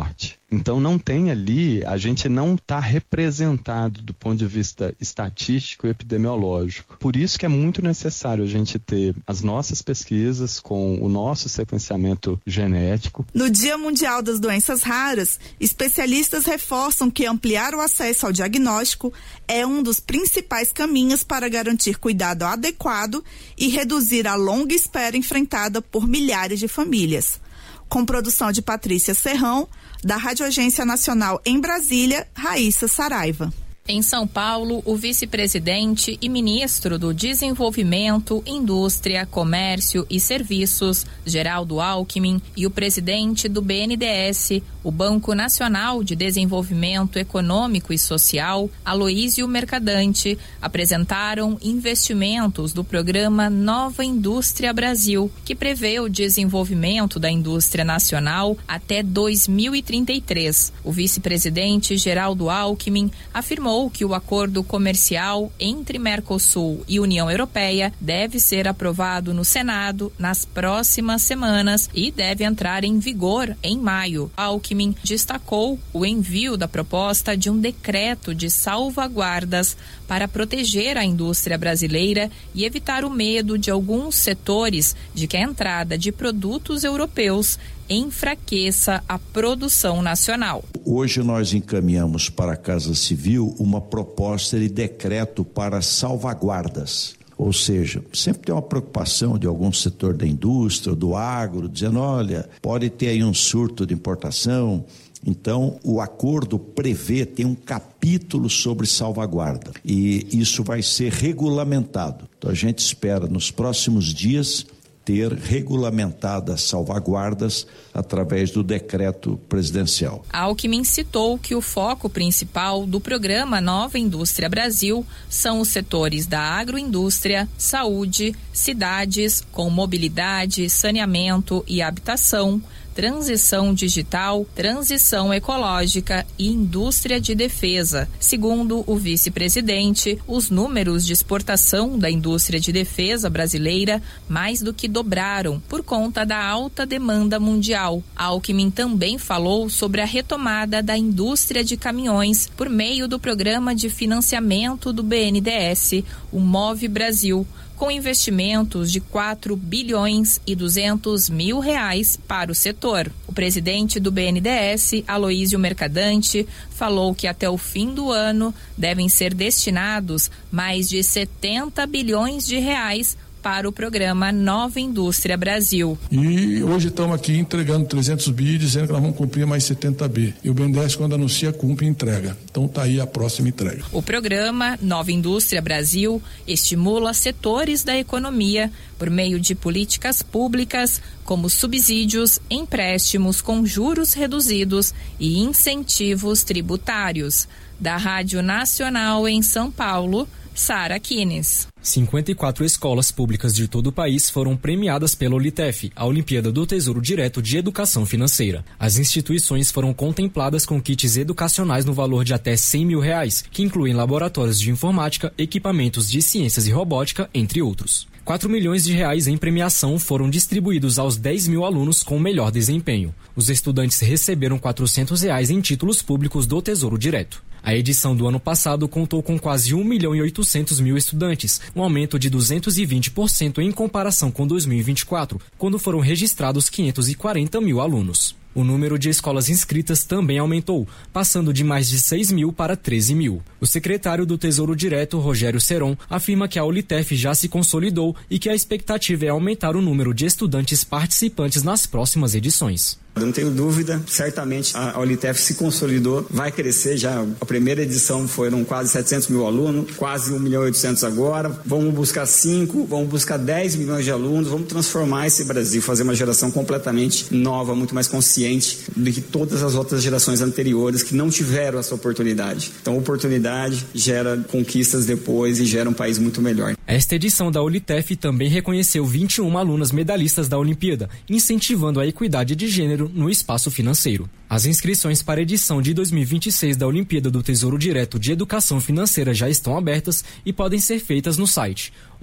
Então não tem ali, a gente não está representado do ponto de vista estatístico e epidemiológico. Por isso que é muito necessário a gente ter as nossas pesquisas com o nosso sequenciamento genético. No Dia Mundial das Doenças Raras, especialistas reforçam que ampliar o acesso ao diagnóstico é um dos principais caminhos para garantir cuidado adequado e reduzir a longa espera enfrentada por milhares de famílias. Com produção de Patrícia Serrão, da Rádio Agência Nacional em Brasília, Raíssa Saraiva. Em São Paulo, o vice-presidente e ministro do Desenvolvimento, Indústria, Comércio e Serviços, Geraldo Alckmin, e o presidente do B N D E S, o Banco Nacional de Desenvolvimento Econômico e Social, Aloísio Mercadante, apresentaram investimentos do programa Nova Indústria Brasil, que prevê o desenvolvimento da indústria nacional até dois mil e trinta e três. O vice-presidente Geraldo Alckmin afirmou que o acordo comercial entre Mercosul e União Europeia deve ser aprovado no Senado nas próximas semanas e deve entrar em vigor em maio. Alckmin destacou o envio da proposta de um decreto de salvaguardas para proteger a indústria brasileira e evitar o medo de alguns setores de que a entrada de produtos europeus enfraqueça a produção nacional. Hoje nós encaminhamos para a Casa Civil uma proposta de decreto para salvaguardas. Ou seja, sempre tem uma preocupação de algum setor da indústria, do agro, dizendo, olha, pode ter aí um surto de importação. Então, o acordo prevê, tem um capítulo sobre salvaguarda e isso vai ser regulamentado. Então, a gente espera nos próximos dias ter regulamentadas salvaguardas através do decreto presidencial. Alckmin citou que o foco principal do programa Nova Indústria Brasil são os setores da agroindústria, saúde, cidades com mobilidade, saneamento e habitação, transição digital, transição ecológica e indústria de defesa. Segundo o vice-presidente, os números de exportação da indústria de defesa brasileira mais do que dobraram por conta da alta demanda mundial. Alckmin também falou sobre a retomada da indústria de caminhões por meio do programa de financiamento do B N D E S, o Move Brasil, com investimentos de quatro bilhões e duzentos mil reais para o setor. O presidente do B N D E S, Aloísio Mercadante, falou que até o fim do ano devem ser destinados mais de setenta bilhões de reais para o programa Nova Indústria Brasil. E hoje estamos aqui entregando trezentos bi, dizendo que nós vamos cumprir mais setenta bi. E o B N D E S, quando anuncia, cumpre e entrega. Então está aí a próxima entrega. O programa Nova Indústria Brasil estimula setores da economia por meio de políticas públicas como subsídios, empréstimos com juros reduzidos e incentivos tributários. Da Rádio Nacional em São Paulo, Sara Kines. cinquenta e quatro escolas públicas de todo o país foram premiadas pela Olitef, a Olimpíada do Tesouro Direto de Educação Financeira. As instituições foram contempladas com kits educacionais no valor de até cem mil reais, que incluem laboratórios de informática, equipamentos de ciências e robótica, entre outros. quatro milhões de reais em premiação foram distribuídos aos dez mil alunos com o melhor desempenho. Os estudantes receberam quatrocentos reais em títulos públicos do Tesouro Direto. A edição do ano passado contou com quase um milhão e oitocentos mil estudantes, um aumento de duzentos e vinte por cento em comparação com dois mil e vinte e quatro, quando foram registrados quinhentos e quarenta mil alunos. O número de escolas inscritas também aumentou, passando de mais de seis mil para treze mil. O secretário do Tesouro Direto, Rogério Seron, afirma que a Olitef já se consolidou e que a expectativa é aumentar o número de estudantes participantes nas próximas edições. Eu não tenho dúvida, certamente a Olitef se consolidou, vai crescer já. A primeira edição foram quase setecentos mil alunos, quase um milhão e oitocentos agora. Vamos buscar cinco, vamos buscar dez milhões de alunos, vamos transformar esse Brasil, fazer uma geração completamente nova, muito mais consciente do que todas as outras gerações anteriores que não tiveram essa oportunidade. Então, oportunidade gera conquistas depois e gera um país muito melhor. Esta edição da Olitef também reconheceu vinte e uma alunas medalhistas da Olimpíada, incentivando a equidade de gênero no espaço financeiro. As inscrições para a edição de dois mil e vinte e seis da Olimpíada do Tesouro Direto de Educação Financeira já estão abertas e podem ser feitas no site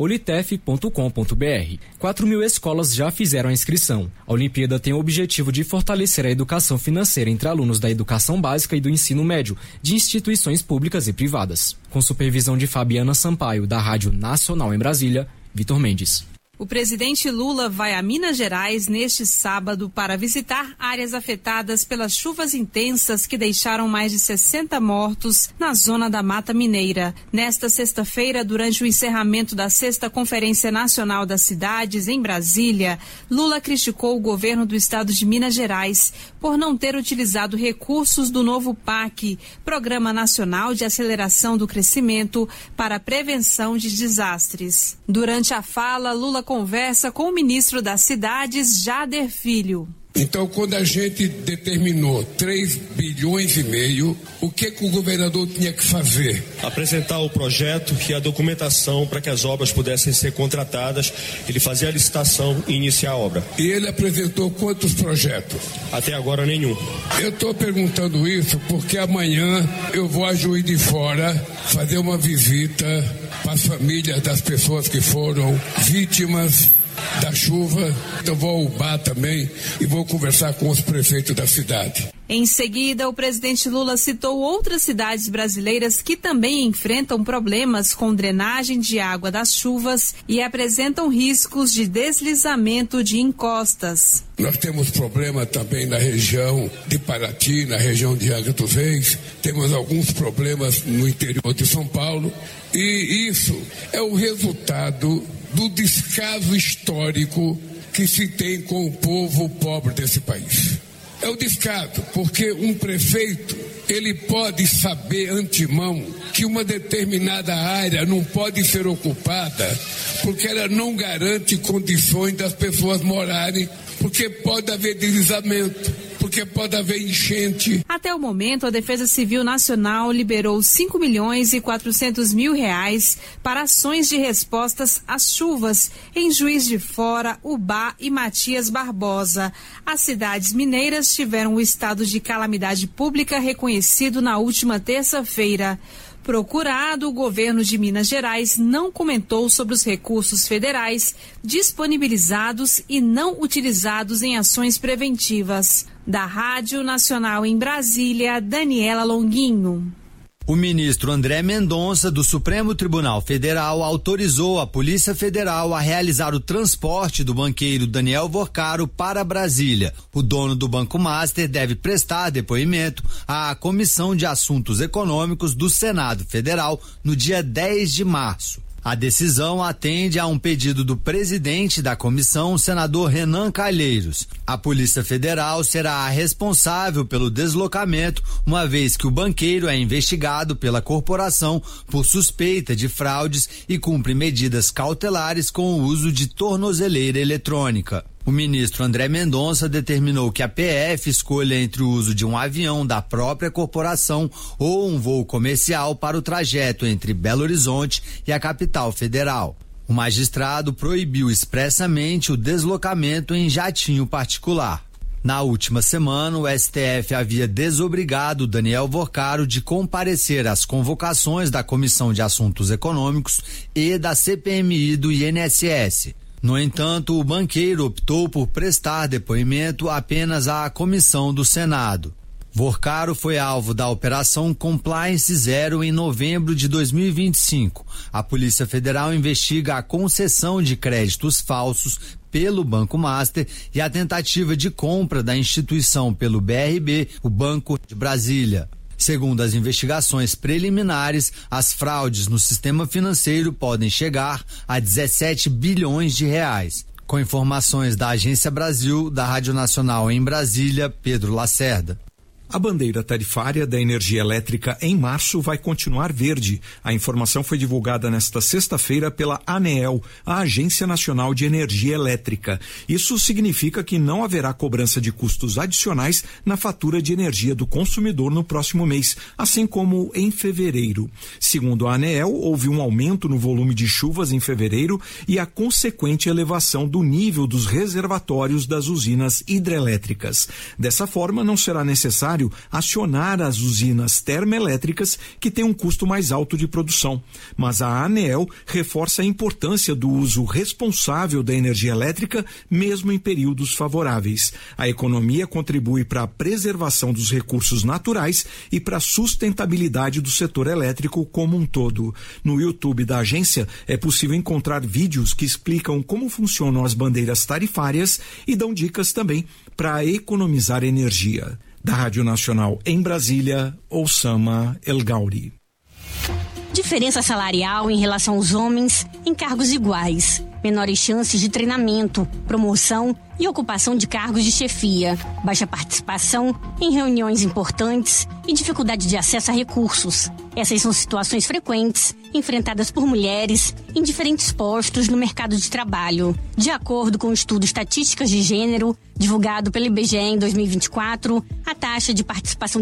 olitef ponto com ponto br. quatro mil escolas já fizeram a inscrição. A Olimpíada tem o objetivo de fortalecer a educação financeira entre alunos da educação básica e do ensino médio, de instituições públicas e privadas. Com supervisão de Fabiana Sampaio, da Rádio Nacional em Brasília, Vitor Mendes. O presidente Lula vai a Minas Gerais neste sábado para visitar áreas afetadas pelas chuvas intensas que deixaram mais de sessenta mortos na zona da Mata Mineira. Nesta sexta-feira, durante o encerramento da sexta Conferência Nacional das Cidades em Brasília, Lula criticou o governo do estado de Minas Gerais por não ter utilizado recursos do novo P A C, Programa Nacional de Aceleração do Crescimento para a Prevenção de Desastres. Durante a fala, Lula conversa com o ministro das Cidades, Jader Filho. Então, quando a gente determinou três bilhões e meio, o que, que o governador tinha que fazer? Apresentar o projeto e a documentação para que as obras pudessem ser contratadas, ele fazer a licitação e iniciar a obra. E ele apresentou quantos projetos? Até agora nenhum. Eu estou perguntando isso porque amanhã eu vou a Juiz de Fora fazer uma visita para as famílias das pessoas que foram vítimas da chuva. Então vou ao Ubá também e vou conversar com os prefeitos da cidade. Em seguida, o presidente Lula citou outras cidades brasileiras que também enfrentam problemas com drenagem de água das chuvas e apresentam riscos de deslizamento de encostas. Nós temos problema também na região de Paraty, na região de Angra dos Reis, temos alguns problemas no interior de São Paulo e isso é o resultado do descaso histórico que se tem com o povo pobre desse país. É o descaso, porque um prefeito, ele pode saber antemão que uma determinada área não pode ser ocupada porque ela não garante condições das pessoas morarem, porque pode haver deslizamento, porque pode haver enchente. Até o momento, a Defesa Civil Nacional liberou cinco milhões e quatrocentos mil reais para ações de respostas às chuvas em Juiz de Fora, Ubá e Matias Barbosa. As cidades mineiras tiveram o estado de calamidade pública reconhecido na última terça-feira. Procurado, o governo de Minas Gerais não comentou sobre os recursos federais disponibilizados e não utilizados em ações preventivas. Da Rádio Nacional em Brasília, Daniela Longuinho. O ministro André Mendonça, do Supremo Tribunal Federal, autorizou a Polícia Federal a realizar o transporte do banqueiro Daniel Vorcaro para Brasília. O dono do Banco Master deve prestar depoimento à Comissão de Assuntos Econômicos do Senado Federal no dia dez de março. A decisão atende a um pedido do presidente da comissão, o senador Renan Calheiros. A Polícia Federal será a responsável pelo deslocamento, uma vez que o banqueiro é investigado pela corporação por suspeita de fraudes e cumpre medidas cautelares com o uso de tornozeleira eletrônica. O ministro André Mendonça determinou que a P F escolha entre o uso de um avião da própria corporação ou um voo comercial para o trajeto entre Belo Horizonte e a capital federal. O magistrado proibiu expressamente o deslocamento em jatinho particular. Na última semana, o S T F havia desobrigado Daniel Vorcaro de comparecer às convocações da Comissão de Assuntos Econômicos e da C P M I do I N S S. No entanto, o banqueiro optou por prestar depoimento apenas à comissão do Senado. Vorcaro foi alvo da Operação Compliance Zero em novembro de dois mil e vinte e cinco. A Polícia Federal investiga a concessão de créditos falsos pelo Banco Master e a tentativa de compra da instituição pelo B R B, o Banco de Brasília. Segundo as investigações preliminares, as fraudes no sistema financeiro podem chegar a dezessete bilhões de reais. Com informações da Agência Brasil, da Rádio Nacional em Brasília, Pedro Lacerda. A bandeira tarifária da energia elétrica em março vai continuar verde. A informação foi divulgada nesta sexta-feira pela ANEEL, a Agência Nacional de Energia Elétrica. Isso significa que não haverá cobrança de custos adicionais na fatura de energia do consumidor no próximo mês, assim como em fevereiro. Segundo a ANEEL, houve um aumento no volume de chuvas em fevereiro e a consequente elevação do nível dos reservatórios das usinas hidrelétricas. Dessa forma, não será necessário necessário acionar as usinas termoelétricas que têm um custo mais alto de produção. Mas a ANEEL reforça a importância do uso responsável da energia elétrica, mesmo em períodos favoráveis. A economia contribui para a preservação dos recursos naturais e para a sustentabilidade do setor elétrico como um todo. No YouTube da agência é possível encontrar vídeos que explicam como funcionam as bandeiras tarifárias e dão dicas também para economizar energia. Da Rádio Nacional em Brasília, Oussama El Gauri. Diferença salarial em relação aos homens em cargos iguais, menores chances de treinamento, promoção e ocupação de cargos de chefia, baixa participação em reuniões importantes e dificuldade de acesso a recursos. Essas são situações frequentes enfrentadas por mulheres em diferentes postos no mercado de trabalho. De acordo com o estudo Estatísticas de Gênero, divulgado pelo I B G E em dois mil e vinte e quatro, a taxa de participação